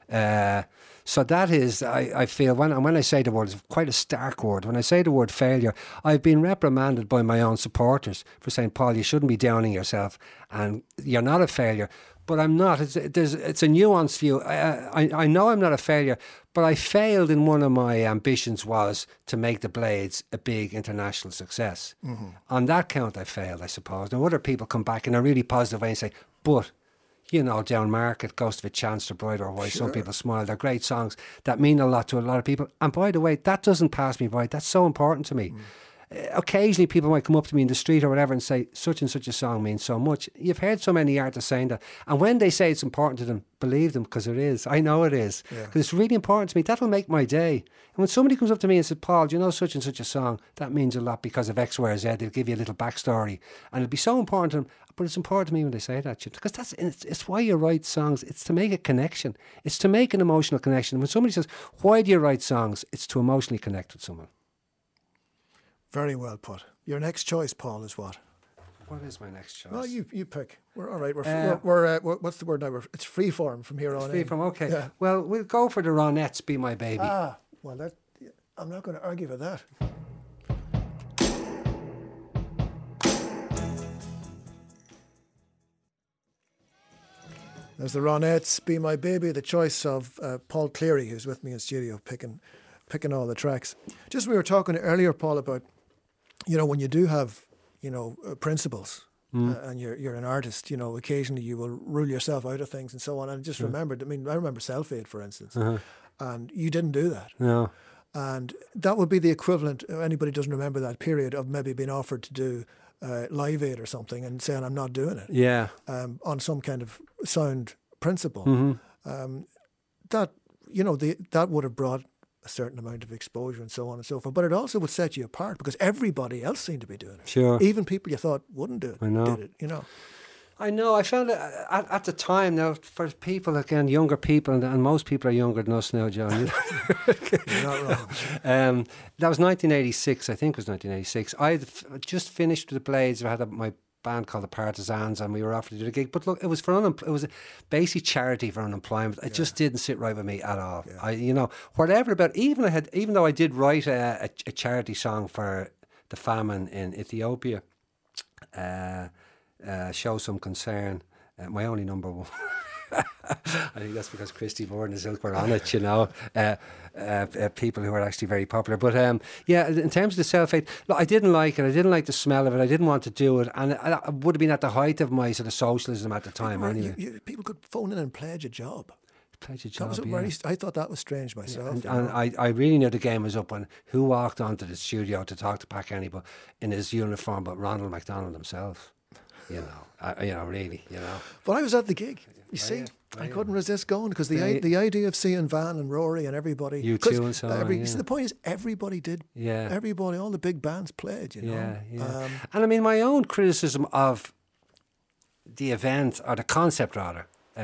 So that is, I feel, when I say the word, it's quite a stark word. When I say the word failure, I've been reprimanded by my own supporters for saying, Paul, you shouldn't be downing yourself, and you're not a failure. But I'm not. It's a nuanced view. I know I'm not a failure, but I failed in one of my ambitions was to make the Blades a big international success. Mm-hmm. On that count, I failed, I suppose. Now, other people come back in a really positive way and say, but, you know, Down Market, Ghost of a Chance to Brighter or Why, sure. Some People Smile. They're great songs that mean a lot to a lot of people. And by the way, that doesn't pass me by. That's so important to me. Mm. Occasionally people might come up to me in the street or whatever and say such and such a song means so much. You've heard so many artists saying that, and when they say it's important to them, believe them, because it is. I know it is, because it's really important to me. That'll make my day. And when somebody comes up to me and says, Paul, do you know such and such a song? That means a lot because of X, Y, or Z. They'll give you a little backstory, and it'll be so important to them. But it's important to me when they say that, because it's why you write songs. It's to make a connection. It's to make an emotional connection. When somebody says, why do you write songs? It's to emotionally connect with someone. Very well put. Your next choice, Paul, is what? What is my next choice? Well, you pick. We're all right. We're what's the word now? It's freeform from here on. Freeform, okay. Yeah. Well, we'll go for the Ronettes, Be My Baby. Well, I'm not going to argue with that. There's the Ronettes, Be My Baby, the choice of Paul Cleary, who's with me in studio, picking all the tracks. Just we were talking earlier, Paul, about, you know, when you do have, you know, principles and you're an artist, you know, occasionally you will rule yourself out of things and so on. And I just remembered, I remember Self-Aid, for instance, and you didn't do that. No. And that would be the equivalent, if anybody doesn't remember that period, of maybe being offered to do Live Aid or something and saying, I'm not doing it. Yeah. On some kind of sound principle. That, you know, that would have brought a certain amount of exposure and so on and so forth. But it also would set you apart because everybody else seemed to be doing it. Sure. Even people you thought wouldn't do it, did it, you know. I know. I found it at the time now, for people, again, younger people, and most people are younger than us now, John. You're not wrong. That was 1986, I think it was 1986. I had just finished with the Blades. I had my band called the Partisans, and we were offered to do the gig. But look, it was it was a basic charity for unemployment. It just didn't sit right with me at all. Yeah. You know, whatever about, even though I did write a charity song for the famine in Ethiopia, Show Some Concern, my only number one. I think that's because Christy Moore and the Silk were on it, you know, people who are actually very popular. But yeah, in terms of the Self-Aid, look, I didn't like it. I didn't like the smell of it. I didn't want to do it. And I would have been at the height of my sort of socialism at the time anyway. People could phone in and pledge a job. Pledge a job, I thought that was strange myself. Yeah. And I really knew the game was up when who walked onto the studio to talk to Pat Kenny, but in his uniform, but Ronald McDonald himself. You know, really, you know. But I was at the gig. You see, I couldn't resist going because the idea of seeing Van and Rory and everybody, U2 and so on. So the point is, everybody did. Yeah. Everybody, all the big bands played. You know. Yeah. And I mean, my own criticism of the event, or the concept rather,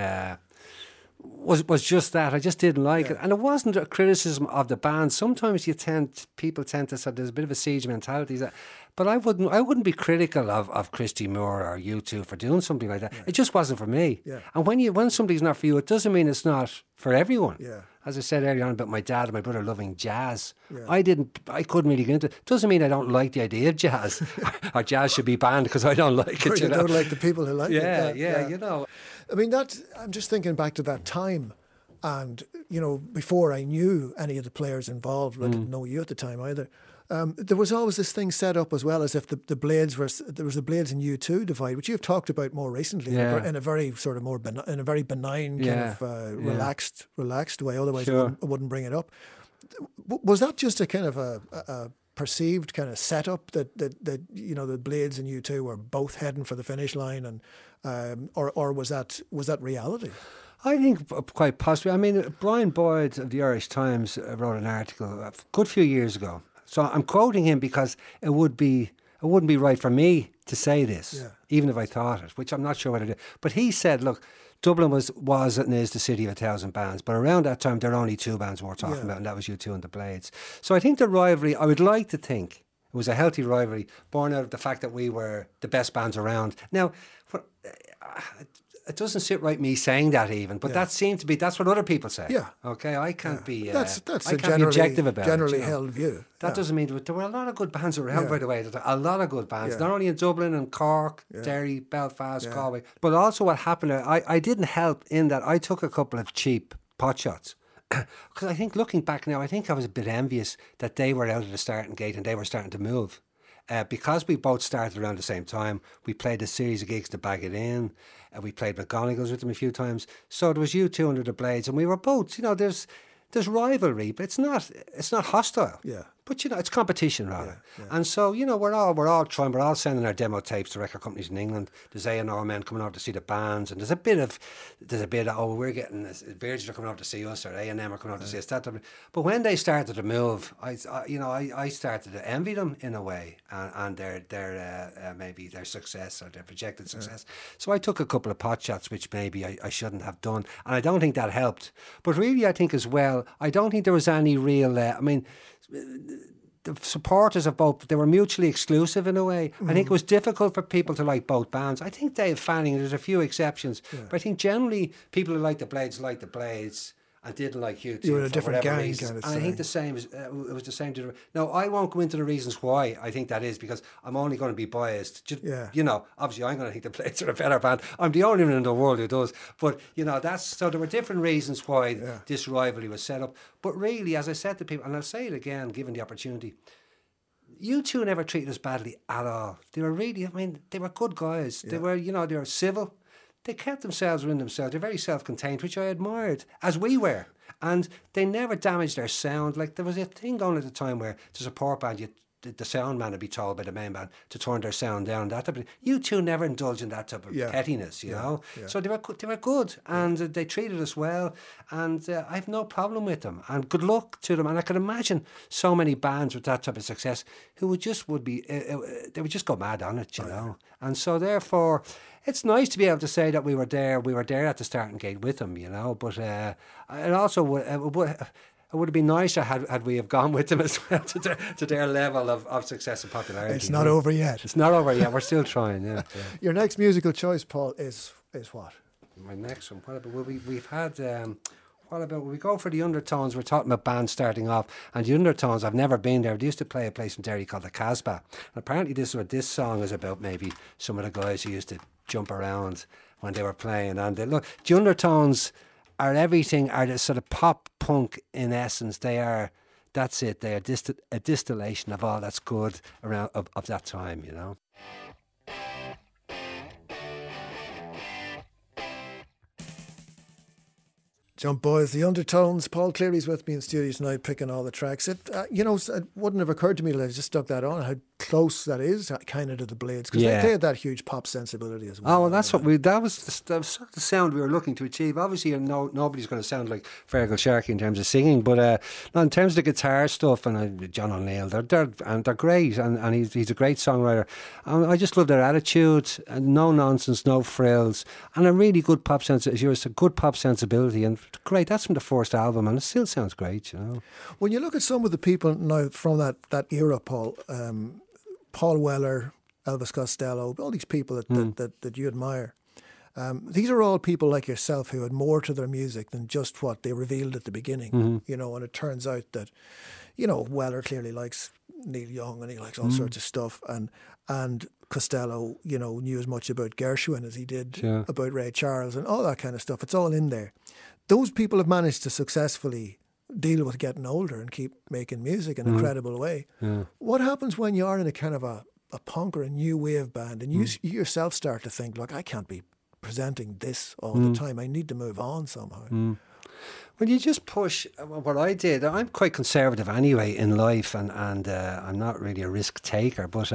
was just that. I just didn't like it, and it wasn't a criticism of the band. Sometimes people tend to say there's a bit of a siege mentality. But I wouldn't be critical of Christy Moore or U2 for doing something like that. Yeah. It just wasn't for me. Yeah. And when something's not for you, it doesn't mean it's not for everyone. Yeah. As I said earlier on about my dad and my brother loving jazz, I couldn't really get into it. Doesn't mean I don't like the idea of jazz, or jazz should be banned because I don't like it. Or you don't like the people who like it. Yeah, you know. I mean, I'm just thinking back to that time, and you know, before I knew any of the players involved, I didn't know you at the time either. There was always this thing set up as well as if the Blades there was a Blades and U2 divide, which you've talked about more recently in a very sort of in a very benign kind of relaxed way. Otherwise, I wouldn't bring it up. Was that just a kind of a perceived kind of setup that you know the Blades and U2 were both heading for the finish line, and or was that reality? I think quite possibly. I mean, Brian Boyd of the Irish Times wrote an article a good few years ago. So I'm quoting him because it wouldn't be right for me to say this, even if I thought it, which I'm not sure what I did. But he said, look, Dublin was and is the city of 1,000 bands, but around that time there are only two bands we're talking about, and that was U2 and the Blades. So I think the rivalry, I would like to think, it was a healthy rivalry born out of the fact that we were the best bands around. Now, it doesn't sit right me saying that even, but that seemed to be, that's what other people say. Yeah. Okay, I can't be, That's I a can't be objective about generally it. held view. That doesn't mean there were a lot of good bands around, by the way. A lot of good bands, not only in Dublin and Cork, Derry, Belfast, Galway, but also what happened, I didn't help in that I took a couple of cheap pot shots. Because I think looking back now, I think I was a bit envious that they were out of the starting gate and they were starting to move. Because we both started around the same time, we played a series of gigs to bag it in. We played McGonagall's with them a few times. So there was U2 under the Blades, and we were both, there's rivalry, but it's not hostile. Yeah. But it's competition rather. And so, we're all trying, we're all sending our demo tapes to record companies in England. There's A&R men coming over to see the bands, and there's a bit of we're getting this, Virgin are coming over to see us, or A&M are coming over to see us. But when they started to move, I started to envy them in a way, and their maybe their success or their projected success. So I took a couple of pot shots, which maybe I shouldn't have done, and I don't think that helped. But really, I think as well, I don't think there was any real. The supporters of both, they were mutually exclusive in a way. I think it was difficult for people to like both bands. I think Dave Fanning, there's a few exceptions, but I think generally people who liked the Blades and didn't like U2. You were a different gang, reasons. kind of and I think the same, it was the same. Now, I won't go into the reasons why I think that is, because I'm only going to be biased. Obviously I'm going to think the Blades are a better band. I'm the only one in the world who does. But, so there were different reasons why this rivalry was set up. But really, as I said to people, and I'll say it again, given the opportunity, U2 never treated us badly at all. They were really, they were good guys. They were, they were civil. They kept themselves within themselves. They're very self-contained, which I admired, as we were. And they never damaged their sound. Like, there was a thing going at the time where to support band, the sound man would be told by the main band to turn their sound down. That type of, U2 never indulged in that type of pettiness, you know. Yeah. So they were good, and they treated us well, and I have no problem with them. And good luck to them. And I can imagine so many bands with that type of success who would just they would just go mad on it, you know. And so therefore, it's nice to be able to say that we were there at the starting gate with them, you know. But it also it would have been nicer had we have gone with them as well to their level of success and popularity. It's not over yet. It's not over yet. We're still trying. Yeah. Your next musical choice, Paul, is what? My next one. What about? We've had. What about when we go for the Undertones? We're talking about bands starting off, and the Undertones, I've never been there. They used to play a place in Derry called the Casbah, and apparently this is what this song is about. Maybe some of the guys who used to jump around when they were playing. And the Undertones are everything, are the sort of pop punk in essence. They are, that's it. They are a distillation of all that's good around of that time, you know. Jump Boys, the Undertones. Paul Cleary's with me in studio tonight picking all the tracks. It wouldn't have occurred to me that I just stuck that on, how close that is kind of to the Blades, because they had that huge pop sensibility as well. Oh, well, that's what that was sort of the sound we were looking to achieve. Obviously, nobody's going to sound like Fergal Sharkey in terms of singing, but in terms of the guitar stuff, and John O'Neill, they're great, and he's a great songwriter. I just love their attitude, and no nonsense, no frills, and a really good pop sense. It's a good pop sensibility, and great. That's from the first album, and it still sounds great, you know. When you look at some of the people now from that era, Paul, Paul Weller, Elvis Costello, all these people that you admire, these are all people like yourself who had more to their music than just what they revealed at the beginning, you know. And it turns out that, you know, Weller clearly likes Neil Young and he likes all sorts of stuff, and Costello, you know, knew as much about Gershwin as he did about Ray Charles and all that kind of stuff. It's all in there. Those people have managed to successfully deal with getting older and keep making music in a credible way. Yeah. What happens when you are in a kind of a punk or a new wave band and you yourself start to think, look, I can't be presenting this all the time. I need to move on somehow. Well, you just push. What I did, I'm quite conservative anyway in life, and I'm not really a risk taker, but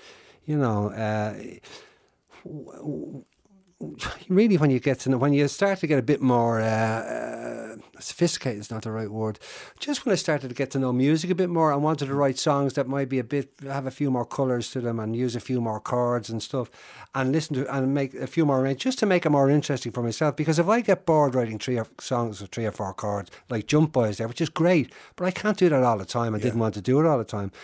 really, when you start to get a bit more sophisticated is not the right word. Just when I started to get to know music a bit more, I wanted to write songs that might be have a few more colours to them and use a few more chords and stuff, and listen to and make a few more just to make it more interesting for myself. Because if I get bored writing songs with 3 or 4 chords, like Jump Boys there, which is great, but I can't do that all the time. I didn't want to do it all the time.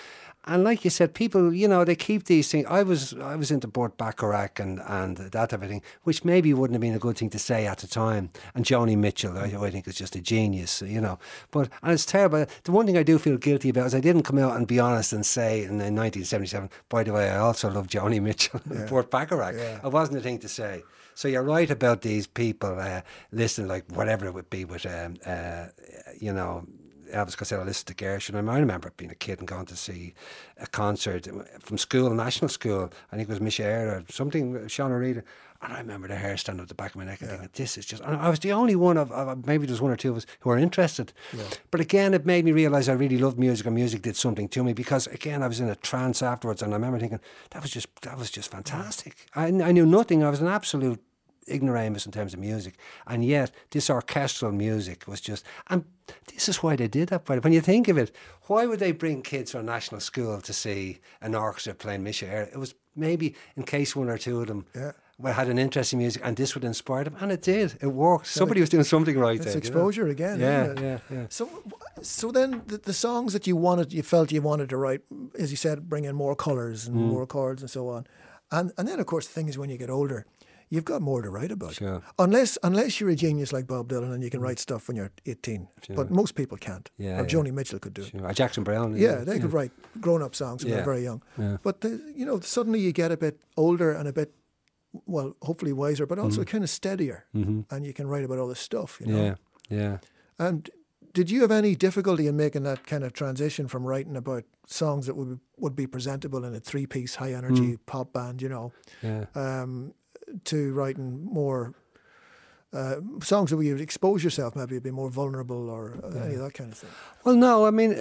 And like you said, people, you know, they keep these things. I was into Burt Bacharach and that type of thing, which maybe wouldn't have been a good thing to say at the time. And Joni Mitchell, I think is just a genius, you know. But, and it's terrible. The one thing I do feel guilty about is I didn't come out and be honest and say in 1977, by the way, I also love Joni Mitchell and Burt Bacharach. Yeah. It wasn't a thing to say. So you're right about these people listening, like whatever it would be with, you know, Elvis Costello listened to Gershwin. I remember being a kid and going to see a concert from school, national school. I think it was Mish Eyre or something, Sean O'Reilly. And I remember the hair standing up the back of my neck and thinking, this is just... And I was the only one of maybe there's one or two of us who were interested. Yeah. But again, it made me realise I really loved music, and music did something to me, because again, I was in a trance afterwards, and I remember thinking, that was just fantastic. I knew nothing. I was an absolute ignoramus in terms of music, and yet this orchestral music was just, and this is why they did that. When you think of it, why would they bring kids from a national school to see an orchestra playing Mish Eyre? It was maybe in case one or two of them had an interest in music, and this would inspire them, and it did. It worked. Somebody was doing something right. It's exposure, you know? Again. Yeah. So then the songs that you felt you wanted to write, as you said, bring in more colours and more chords and so on, and then of course the thing is, when you get older, you've got more to write about. Sure. Unless you're a genius like Bob Dylan and you can write stuff when you're 18. Sure. But most people can't. Or Joni Mitchell could do it. Or Jackson Browne. They could write grown-up songs when they're very young. Yeah. But, suddenly you get a bit older and a bit, well, hopefully wiser, but also kind of steadier. Mm-hmm. And you can write about all this stuff, you know. Yeah. And did you have any difficulty in making that kind of transition from writing about songs that would be presentable in a three-piece, high-energy pop band, you know? Yeah. To writing more songs that where you'd expose yourself, maybe you'd be more vulnerable, or any of that kind of thing? Well, no, I mean,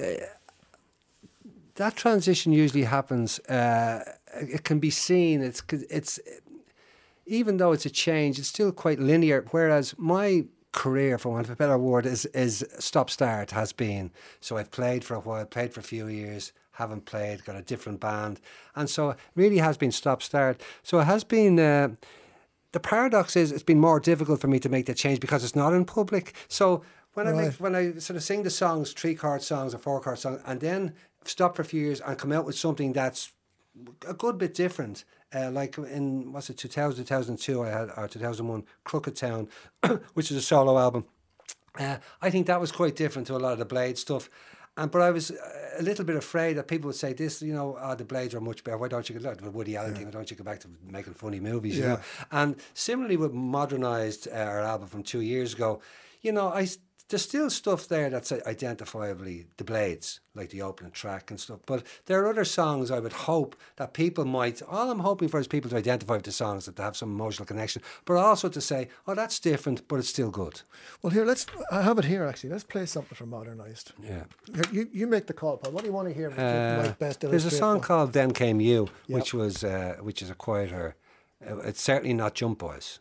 that transition usually happens. It can be seen. It's even though it's a change, it's still quite linear. Whereas my career, for want of a better word, is stop-start has been. So I've played for a while, played for a few years, haven't played, got a different band. And so it really has been stop-start. So it has been... the paradox is it's been more difficult for me to make the change because it's not in public. So when I sort of sing the songs, 3-chord songs or 4-chord songs, and then stop for a few years and come out with something that's a good bit different, like in, 2002 I had, or 2001, Crooked Town, which is a solo album. I think that was quite different to a lot of the Blade stuff. But I was a little bit afraid that people would say this, you know, the Blades are much better. Why don't you get the Woody Allen thing? Why don't you go back to making funny movies? You know? And similarly with Modernised, our album from 2 years ago, you know, there's still stuff there that's identifiably the Blades, like the opening track and stuff. But there are other songs I would hope that people might... All I'm hoping for is people to identify with the songs, that they have some emotional connection, but also to say, oh, that's different, but it's still good. Well, here, I have it here, actually. Let's play something from Modernised. Yeah. You make the call, Paul. What do you want to hear? There's a song called Then Came You, which is a quieter... it's certainly not Jump Boys.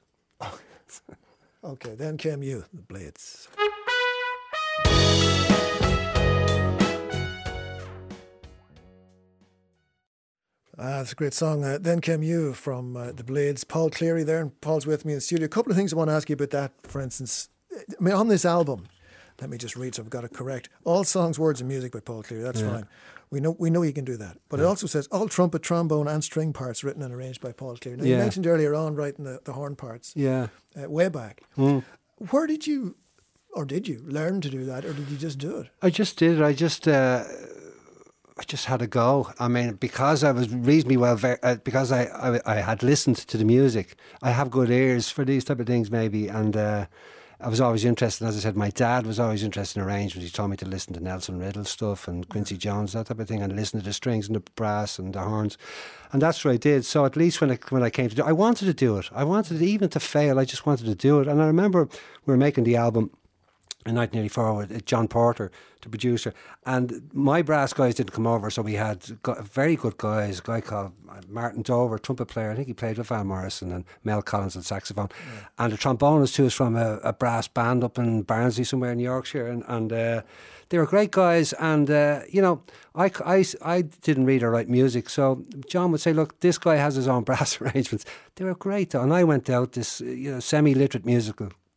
Okay, Then Came You, the Blades. It's a great song. Then Came You from the Blades. Paul Cleary there, and Paul's with me in the studio. A couple of things I want to ask you about that, for instance. I mean, on this album, let me just read so I've got it correct. All songs, words and music by Paul Cleary. That's fine. We know you can do that. But it also says all trumpet, trombone and string parts written and arranged by Paul Cleary. Now, you mentioned earlier on writing the horn parts way back. Where did you, or did you learn to do that, or did you just do it? I just did. I just had a go. I mean, because I was reasonably well, because I had listened to the music, I have good ears for these type of things maybe, and I was always interested. As I said, my dad was always interested in arrangements. He told me to listen to Nelson Riddle stuff and Quincy Jones, that type of thing, and listen to the strings and the brass and the horns, and that's what I did. So at least when I came to do it, I wanted to do it. I wanted it, even to fail, I just wanted to do it. And I remember we were making the album in 1984 with John Porter, the producer, and my brass guys didn't come over, so we had very good guys, a guy called Martin Dover, trumpet player, I think he played with Van Morrison, and Mel Collins on saxophone, and the trombonist who was from a brass band up in Barnsley somewhere in Yorkshire, and they were great guys, and you know, I didn't read or write music, so John would say, look, this guy has his own brass arrangements. They were great though, and I went out this semi-literate musical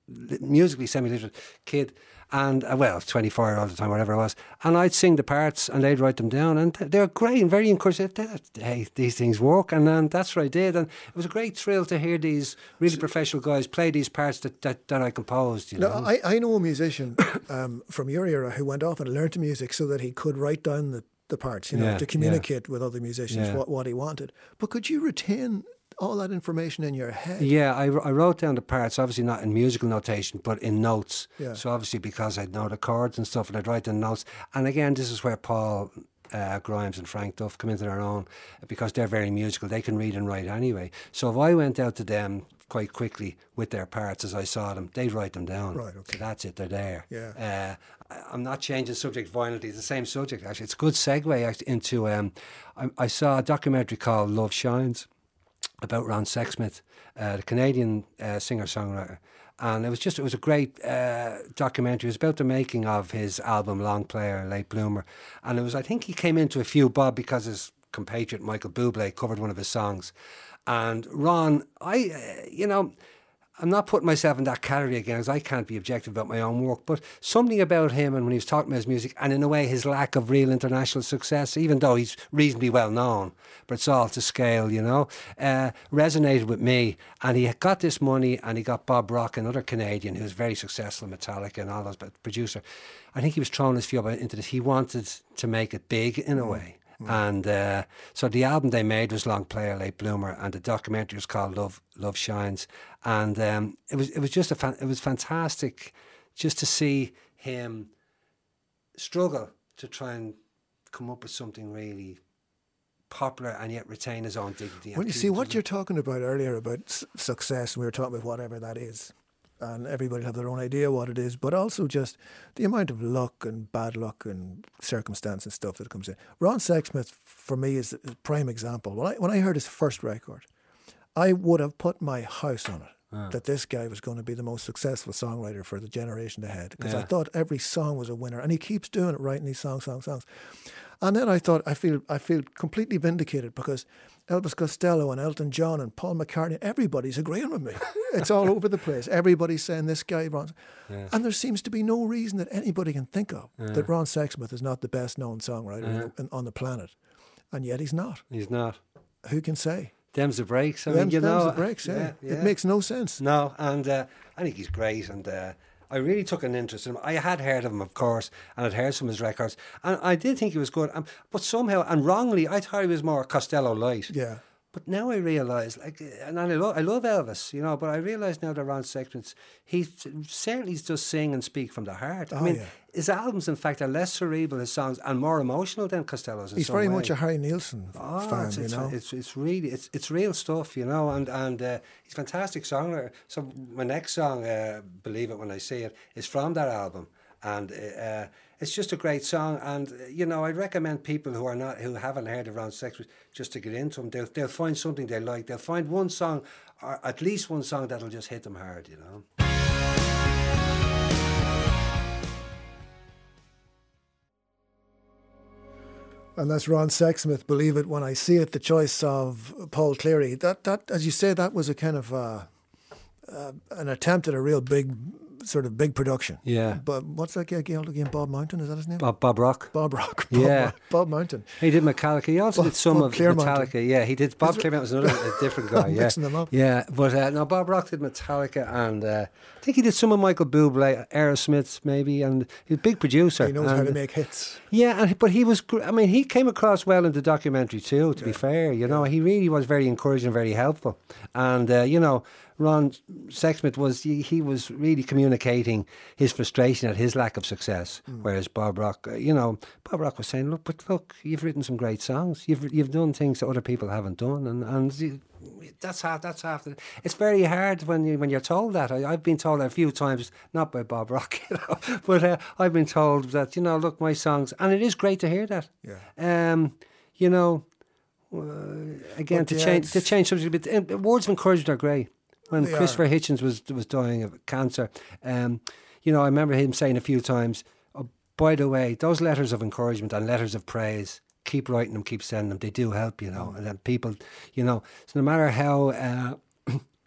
musically semi-literate kid. And, 24 all the time, whatever it was. And I'd sing the parts and they'd write them down. And they were great and very encouraging. Hey, these things work. And then that's what I did. And it was a great thrill to hear these really professional guys play these parts that I composed. You know? I know a musician from your era who went off and learned music so that he could write down the parts, to communicate with other musicians what he wanted. But could you retain all that information in your head? Yeah, I wrote down the parts, obviously not in musical notation, but in notes. Yeah. So obviously because I'd know the chords and stuff, and I'd write down notes. And again, this is where Paul Grimes and Frank Duff come into their own, because they're very musical. They can read and write anyway. So if I went out to them quite quickly with their parts as I saw them, they'd write them down. Right, okay. So that's it, they're there. Yeah. I'm not changing subject violently. It's the same subject, actually. It's a good segue actually into... I saw a documentary called Love Shines about Ron Sexsmith, the Canadian singer-songwriter. And it was a great documentary. It was about the making of his album Long Player, Late Bloomer. And I think he came into a few bob because his compatriot Michael Bublé covered one of his songs. And Ron, I'm not putting myself in that category again, because I can't be objective about my own work, but something about him and when he was talking about his music, and in a way his lack of real international success, even though he's reasonably well known, but it's all to scale, resonated with me. And he got this money, and he got Bob Rock, another Canadian who was very successful in Metallica and all those, but producer. I think he was throwing his few into this. He wanted to make it big in a way. And so the album they made was Long Player, Late Bloomer, and the documentary was called Love Shines. And it was just it was fantastic just to see him struggle to try and come up with something really popular and yet retain his own dignity. Well, you see, what you're talking about earlier about success, and we were talking about whatever that is, and everybody have their own idea what it is, but also just the amount of luck and bad luck and circumstance and stuff that comes in. Ron Sexsmith, for me, is a prime example. When I heard his first record, I would have put my house on it, that this guy was going to be the most successful songwriter for the generation ahead, because I thought every song was a winner, and he keeps doing it, writing these songs. And then I thought, I feel completely vindicated, because Elvis Costello and Elton John and Paul McCartney, everybody's agreeing with me. It's all over the place. Everybody's saying this guy, Ron. Yeah. And there seems to be no reason that anybody can think of that Ron Sexsmith is not the best known songwriter on the planet. And yet he's not. He's not. Who can say? Them's the breaks. Them's the breaks, yeah. It makes no sense. No, and I think he's great, and I really took an interest in him. I had heard of him, of course, and I'd heard some of his records, and I did think he was good, but somehow, and wrongly, I thought he was more Costello light. Yeah. But now I realise, and I love Elvis, but I realise now that Ron Sexsmith, he certainly does sing and speak from the heart. I mean, his albums, in fact, are less cerebral, his songs, and more emotional than Costello's. He's very much a Harry Nilsson fan, It's really, it's real stuff, and he's a fantastic songwriter. So my next song, Believe It When I See It, is from that album. And it's just a great song, and I'd recommend people who haven't heard of Ron Sexsmith just to get into him. They'll find something they like. They'll find one song, or at least one song, that'll just hit them hard. And that's Ron Sexsmith, Believe It When I See It, the choice of Paul Cleary. That as you say, that was a kind of an attempt at a real big production. Yeah. But what's that guy called again? Bob Mountain, is that his name? Bob Rock. Bob Rock. Bob Mountain. He did Metallica. He also did some of Metallica. Yeah, he did. Bob Clearmountain was a different guy. Mixing them up. Yeah, but no, Bob Rock did Metallica, and I think he did some of Michael Bublé, Aerosmith maybe, and he's a big producer. He knows how to make hits. Yeah, but he was. I mean, he came across well in the documentary too. To be fair, he really was very encouraging and very helpful, and Ron Sexsmith was really communicating his frustration at his lack of success, whereas Bob Rock, Bob Rock was saying, look, you've written some great songs, you've done things that other people haven't done, and that's half. It's very hard when you're told that. I've been told that a few times, not by Bob Rock, but I've been told that look, my songs, and it is great to hear that. Yeah. Again, to change subject a bit, words of encouragement are great. When Christopher Hitchens was dying of cancer, I remember him saying a few times, oh, by the way, those letters of encouragement and letters of praise, keep writing them, keep sending them. They do help, and then people, so no matter how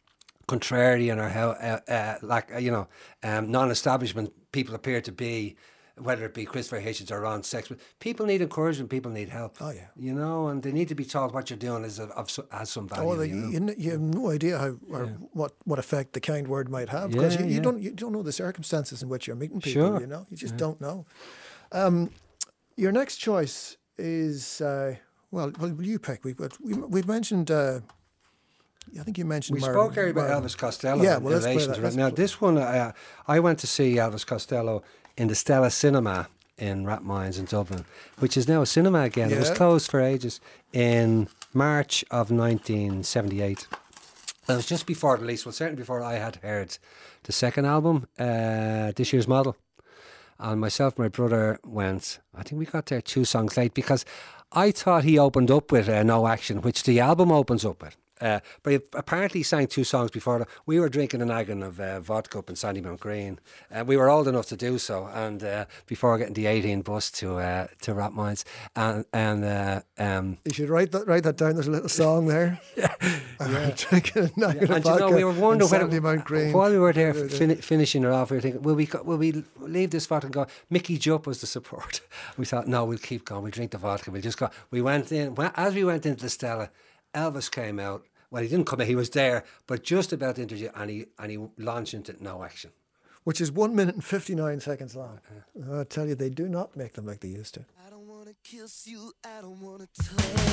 contrarian or how non-establishment people appear to be, whether it be Christopher Hitchens or Ron Sexsmith. People need encouragement. People need help. Oh yeah. And they need to be told what you're doing has some value. You have no idea how or what effect the kind word might have, because you don't know the circumstances in which you're meeting people. Sure. You just don't know. Your next choice is well, you pick. We've mentioned. I think you mentioned. We spoke earlier about Elvis Costello. Yeah, well, Now this one, I went to see Elvis Costello in the Stella Cinema in Rathmines in Dublin, which is now a cinema again. Yeah. It was closed for ages in March of 1978. It was just before the release, well, certainly before I had heard the second album, This Year's Model. And myself and my brother went, I think we got there 2 songs late, because I thought he opened up with No Action, which the album opens up with. But he apparently sang 2 songs before that. We were drinking an agon of vodka up in Sandymount Green. We were old enough to do so, and before getting the 18 bus to Rathmines. And you should write that down. There's a little song there. Drinking an agon of vodka. We were wondering Sandymount Green. While we were there finishing it off, we were thinking, will we leave this vodka and go? Mickey Jupp was the support. We thought, no, we'll keep going. We'll drink the vodka. We'll just go. We went in. As we went into the Stella, Elvis came out. Well, he didn't come out, he was there, but just about to interview, and he launched into No Action. Which is 1 minute and 59 seconds long. I tell you, they do not make them like they used to. I don't want to kiss you, I don't want to touch.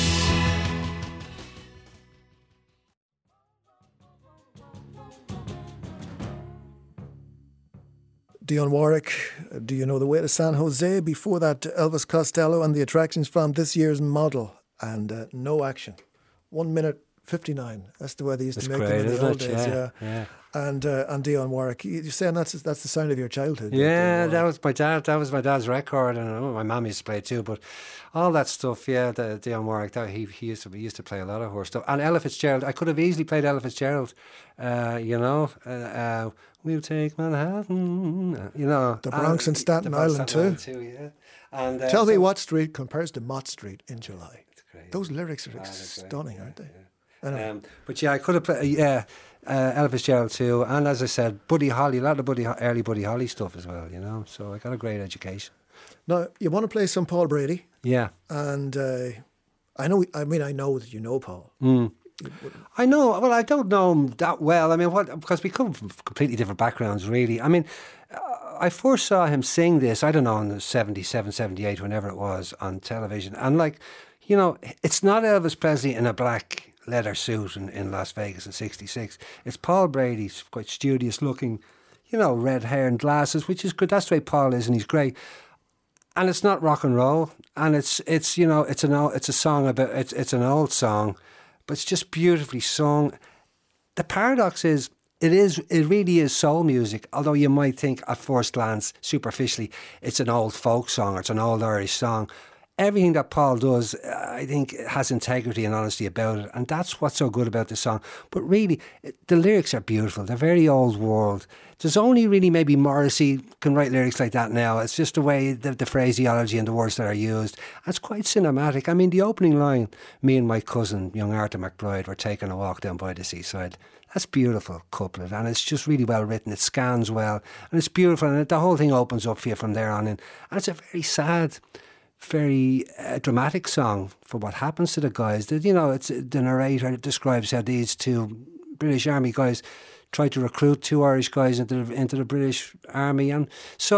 Dionne Warwick, do you know the way to San Jose? Before that, Elvis Costello and the attractions from This Year's Model and No Action. 1 minute 59. That's the way they used to make them in the old days. Yeah. And Dionne Warwick. You're saying that's the sound of your childhood. Yeah, that was my dad. That was my dad's record, and my mum used to play it too. But all that stuff, the Dionne Warwick. He used to play a lot of her stuff. And Ella Fitzgerald. I could have easily played Ella Fitzgerald. We'll take Manhattan. The Bronx and Staten Island too. Yeah. And tell me what street compares to Mott Street in July. Those lyrics are stunning, aren't they? Anyway. But I could have played, Ella Fitzgerald too, and as I said, Buddy Holly, a lot of early Buddy Holly stuff as well, so I got a great education. Now, you want to play some Paul Brady? Yeah. And I know that you know Paul. I know, well, I don't know him that well, because we come from completely different backgrounds, really. I first saw him sing this, I don't know, in the 77, 78, whenever it was, on television, and it's not Elvis Presley in a black leather suit in Las Vegas in 66. It's Paul Brady, quite studious looking, red hair and glasses, which is good. That's the way Paul is, and he's great. And it's not rock and roll, and it's a song about it's an old song, but it's just beautifully sung. The paradox is it really is soul music, although you might think at first glance, superficially, it's an old folk song or it's an old Irish song. Everything that Paul does, I think, has integrity and honesty about it. And that's what's so good about the song. But really, the lyrics are beautiful. They're very old world. There's only really maybe Morrissey can write lyrics like that now. It's just the way the phraseology and the words that are used. And it's quite cinematic. The opening line, me and my cousin, young Arthur McBride, were taking a walk down by the seaside. That's beautiful couplet. And it's just really well written. It scans well. And it's beautiful. And the whole thing opens up for you from there on in. And it's a very sad, very dramatic song for what happens to the guys. It's the narrator describes how these 2 British Army guys tried to recruit 2 Irish guys into the British Army, and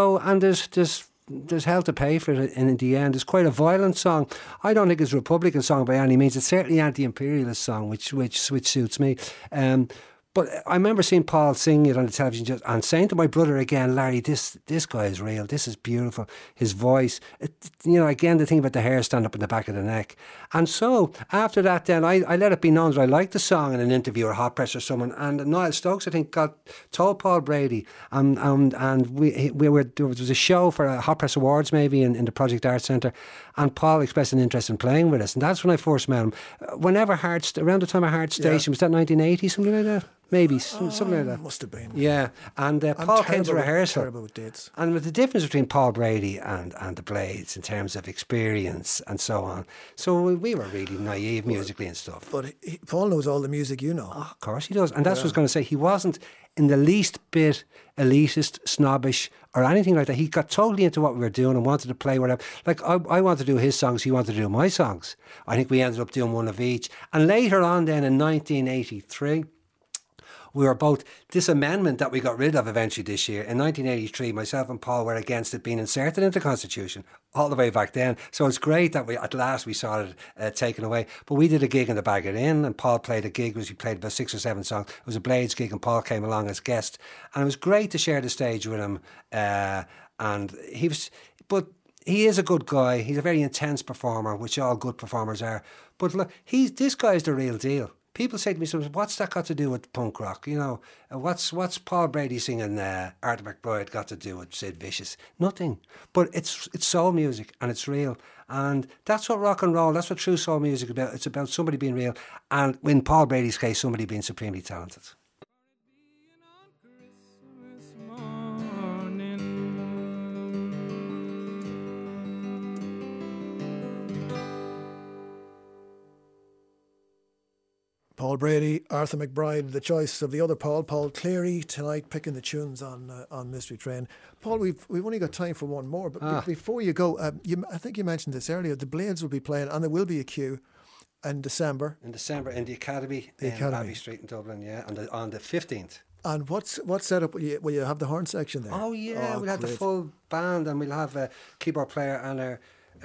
there's hell to pay for it in the end. It's quite a violent song. I don't think it's a Republican song by any means. It's certainly anti-imperialist song, which suits me. But I remember seeing Paul singing it on the television and saying to my brother again, Larry, this guy is real. This is beautiful. His voice, again, the thing about the hair stand up in the back of the neck. And so after that, then I let it be known that I liked the song in an interview or Hot Press or someone. And Niall Stokes, I think, told Paul Brady, and there was a show for a Hot Press Awards maybe in the Project Arts Centre, and Paul expressed an interest in playing with us. And that's when I first met him. Around the time of Heart Station, was that 1980, something like that? maybe something like that. Must have been. Yeah, and Paul came to rehearsal. Terrible with dates. And with the difference between Paul Brady and the Blades in terms of experience and so on. So we were really naive musically and stuff. But Paul knows all the music you know. Oh, of course he does. And that's what I was going to say. He wasn't in the least bit elitist, snobbish or anything like that. He got totally into what we were doing and wanted to play whatever. Like I wanted to do his songs, he wanted to do my songs. I think we ended up doing one of each. And later on then in 1983, we were both, this amendment that we got rid of eventually this year, in 1983, myself and Paul were against it being inserted into the Constitution all the way back then. So it's great that at last we saw it taken away. But we did a gig in the Bag It In, and Paul played a gig, he played about 6 or 7 songs. It was a Blades gig, and Paul came along as guest. And it was great to share the stage with him. And he was, but he is a good guy. He's a very intense performer, which all good performers are. But look, this guy's the real deal. People say to me sometimes, what's that got to do with punk rock? You know, what's Paul Brady singing Arthur McBride got to do with Sid Vicious? Nothing. But it's soul music and it's real. And that's what rock and roll, that's what true soul music is about. It's about somebody being real. And in Paul Brady's case, somebody being supremely talented. Paul Brady, Arthur McBride, the choice of the other Paul Cleary tonight, picking the tunes on Mystery Train. Paul, we've only got time for one more, but before you go, I think you mentioned this earlier. The Blades will be playing, and there will be a queue in December. In December in the Academy, Abbey Street in Dublin, yeah, on the 15th. And what's set up? Will you have the horn section there? Oh yeah, we'll have the full band, and we'll have a keyboard player and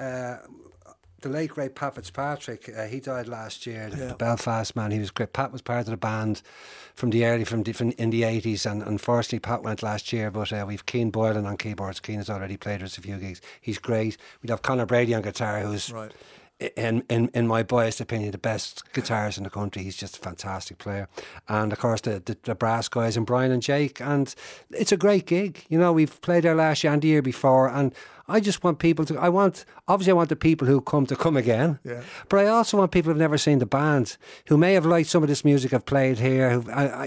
the late great Pat Fitzpatrick. He died last year. The Belfast man. He was great. Pat was part of the band from the in the 80s, and unfortunately Pat went last year. But we've Keane Boylan on keyboards. Keane has already played with us a few gigs. He's great. We'd have Conor Brady on guitar, who's right. In my biased opinion, the best guitarist in the country. He's just a fantastic player. And of course the brass guys, and Brian and Jake, and it's a great gig. You know, we've played there last year and the year before, and I just want people to, I want the people who come again, but I also want people who've never seen the band, who may have liked some of this music I've played here,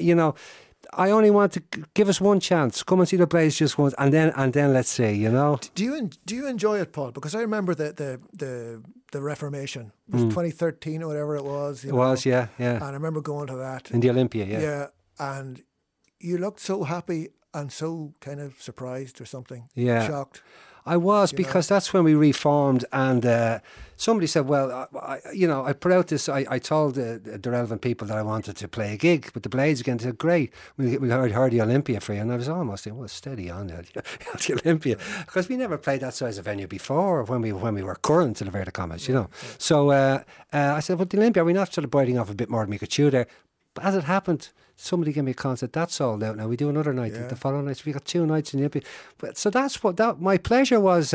I only want to give us one chance. Come and see the Blades just once, and then let's see. You know. Do you enjoy it, Paul? Because I remember the Reformation. It was 2013 or whatever it was. It was, yeah. And I remember going to that in the Olympia, Yeah, and you looked so happy and so kind of surprised or something. Yeah, shocked. I was, because that's when we reformed, and somebody said, well, I put out this, I told the relevant people that I wanted to play a gig with the Blades again. They said, great, we heard the Olympia for you. And I was almost saying, well, steady on the Olympia, because we never played that size of venue before when we were current, in inverted commas, you know. Yeah. So I said, well, the Olympia, are we not sort of biting off a bit more than we could chew there? But as it happened, somebody gave me a concert that's sold out now. We do another night the following night. So we got 2 nights in the Olympia. But so that's what my pleasure was.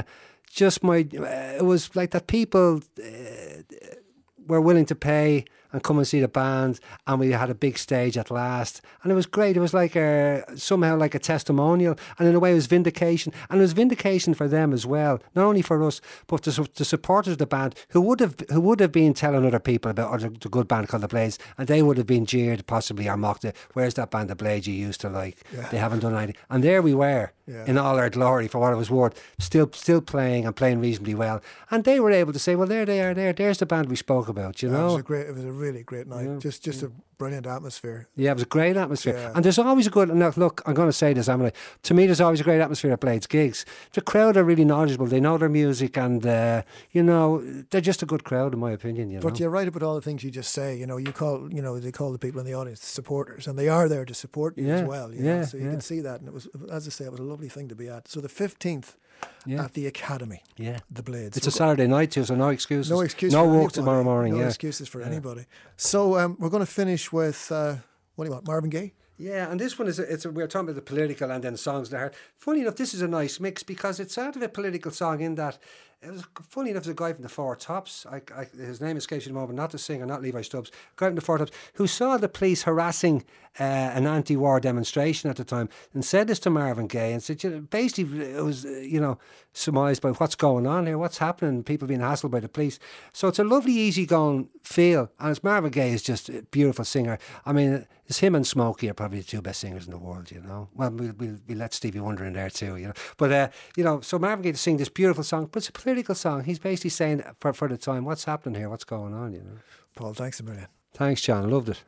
It was like that people were willing to pay and come and see the band, and we had a big stage at last, and it was great. It was like somehow like a testimonial, and in a way it was vindication, and it was vindication for them as well, not only for us but the supporters of the band who would have been telling other people about the good band called the Blades, and they would have been jeered possibly or mocked. Where's that band the Blades you used to like? They haven't done anything. And there we were in all our glory, for what it was worth, still playing and playing reasonably well, and they were able to say, well, there they are, there's the band we spoke about, you know. It was a really great night. Just a brilliant atmosphere. Yeah, it was a great atmosphere. And there's always a good, look, I'm going to say this, Emily, to me there's always a great atmosphere at Blades gigs. The crowd are really knowledgeable, they know their music, and they're just a good crowd in my opinion, But you're right about all the things you just say. They call the people in the audience supporters, and they are there to support you as well. So you can see that, and it was, as I say, it was a lovely thing to be at. So the 15th at the Academy, the Blades. It's a Saturday night too, so no excuses. No excuses. No work tomorrow morning. No excuses for anybody. So we're going to finish with what do you want, Marvin Gaye? Yeah, and this one we're talking about the political and then songs that are. Funny enough, this is a nice mix, because it's sort of a political song in that it was funny enough, there's a guy from the Four Tops, his name escapes me at the moment, not the singer, not Levi Stubbs, a guy from the Four Tops, who saw the police harassing an anti-war demonstration at the time and said this to Marvin Gaye and said, basically it was, surmised by what's going on here, what's happening, people being hassled by the police. So it's a lovely, easygoing feel, and it's Marvin Gaye is just a beautiful singer. I mean, it's him and Smokey are probably the two best singers in the world, Well, we'll let Stevie Wonder in there too, But, so Marvin Gaye to sing this beautiful song, but it's a political song. He's basically saying for the time, what's happening here, what's going on, Paul, thanks a million. Thanks, John. I loved it.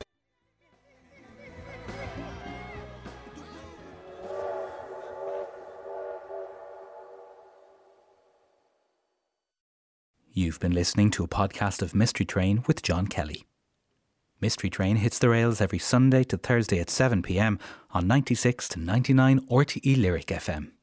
You've been listening to a podcast of Mystery Train with John Kelly. Mystery Train hits the rails every Sunday to Thursday at 7 p.m. on 96 to 99 RTE Lyric FM.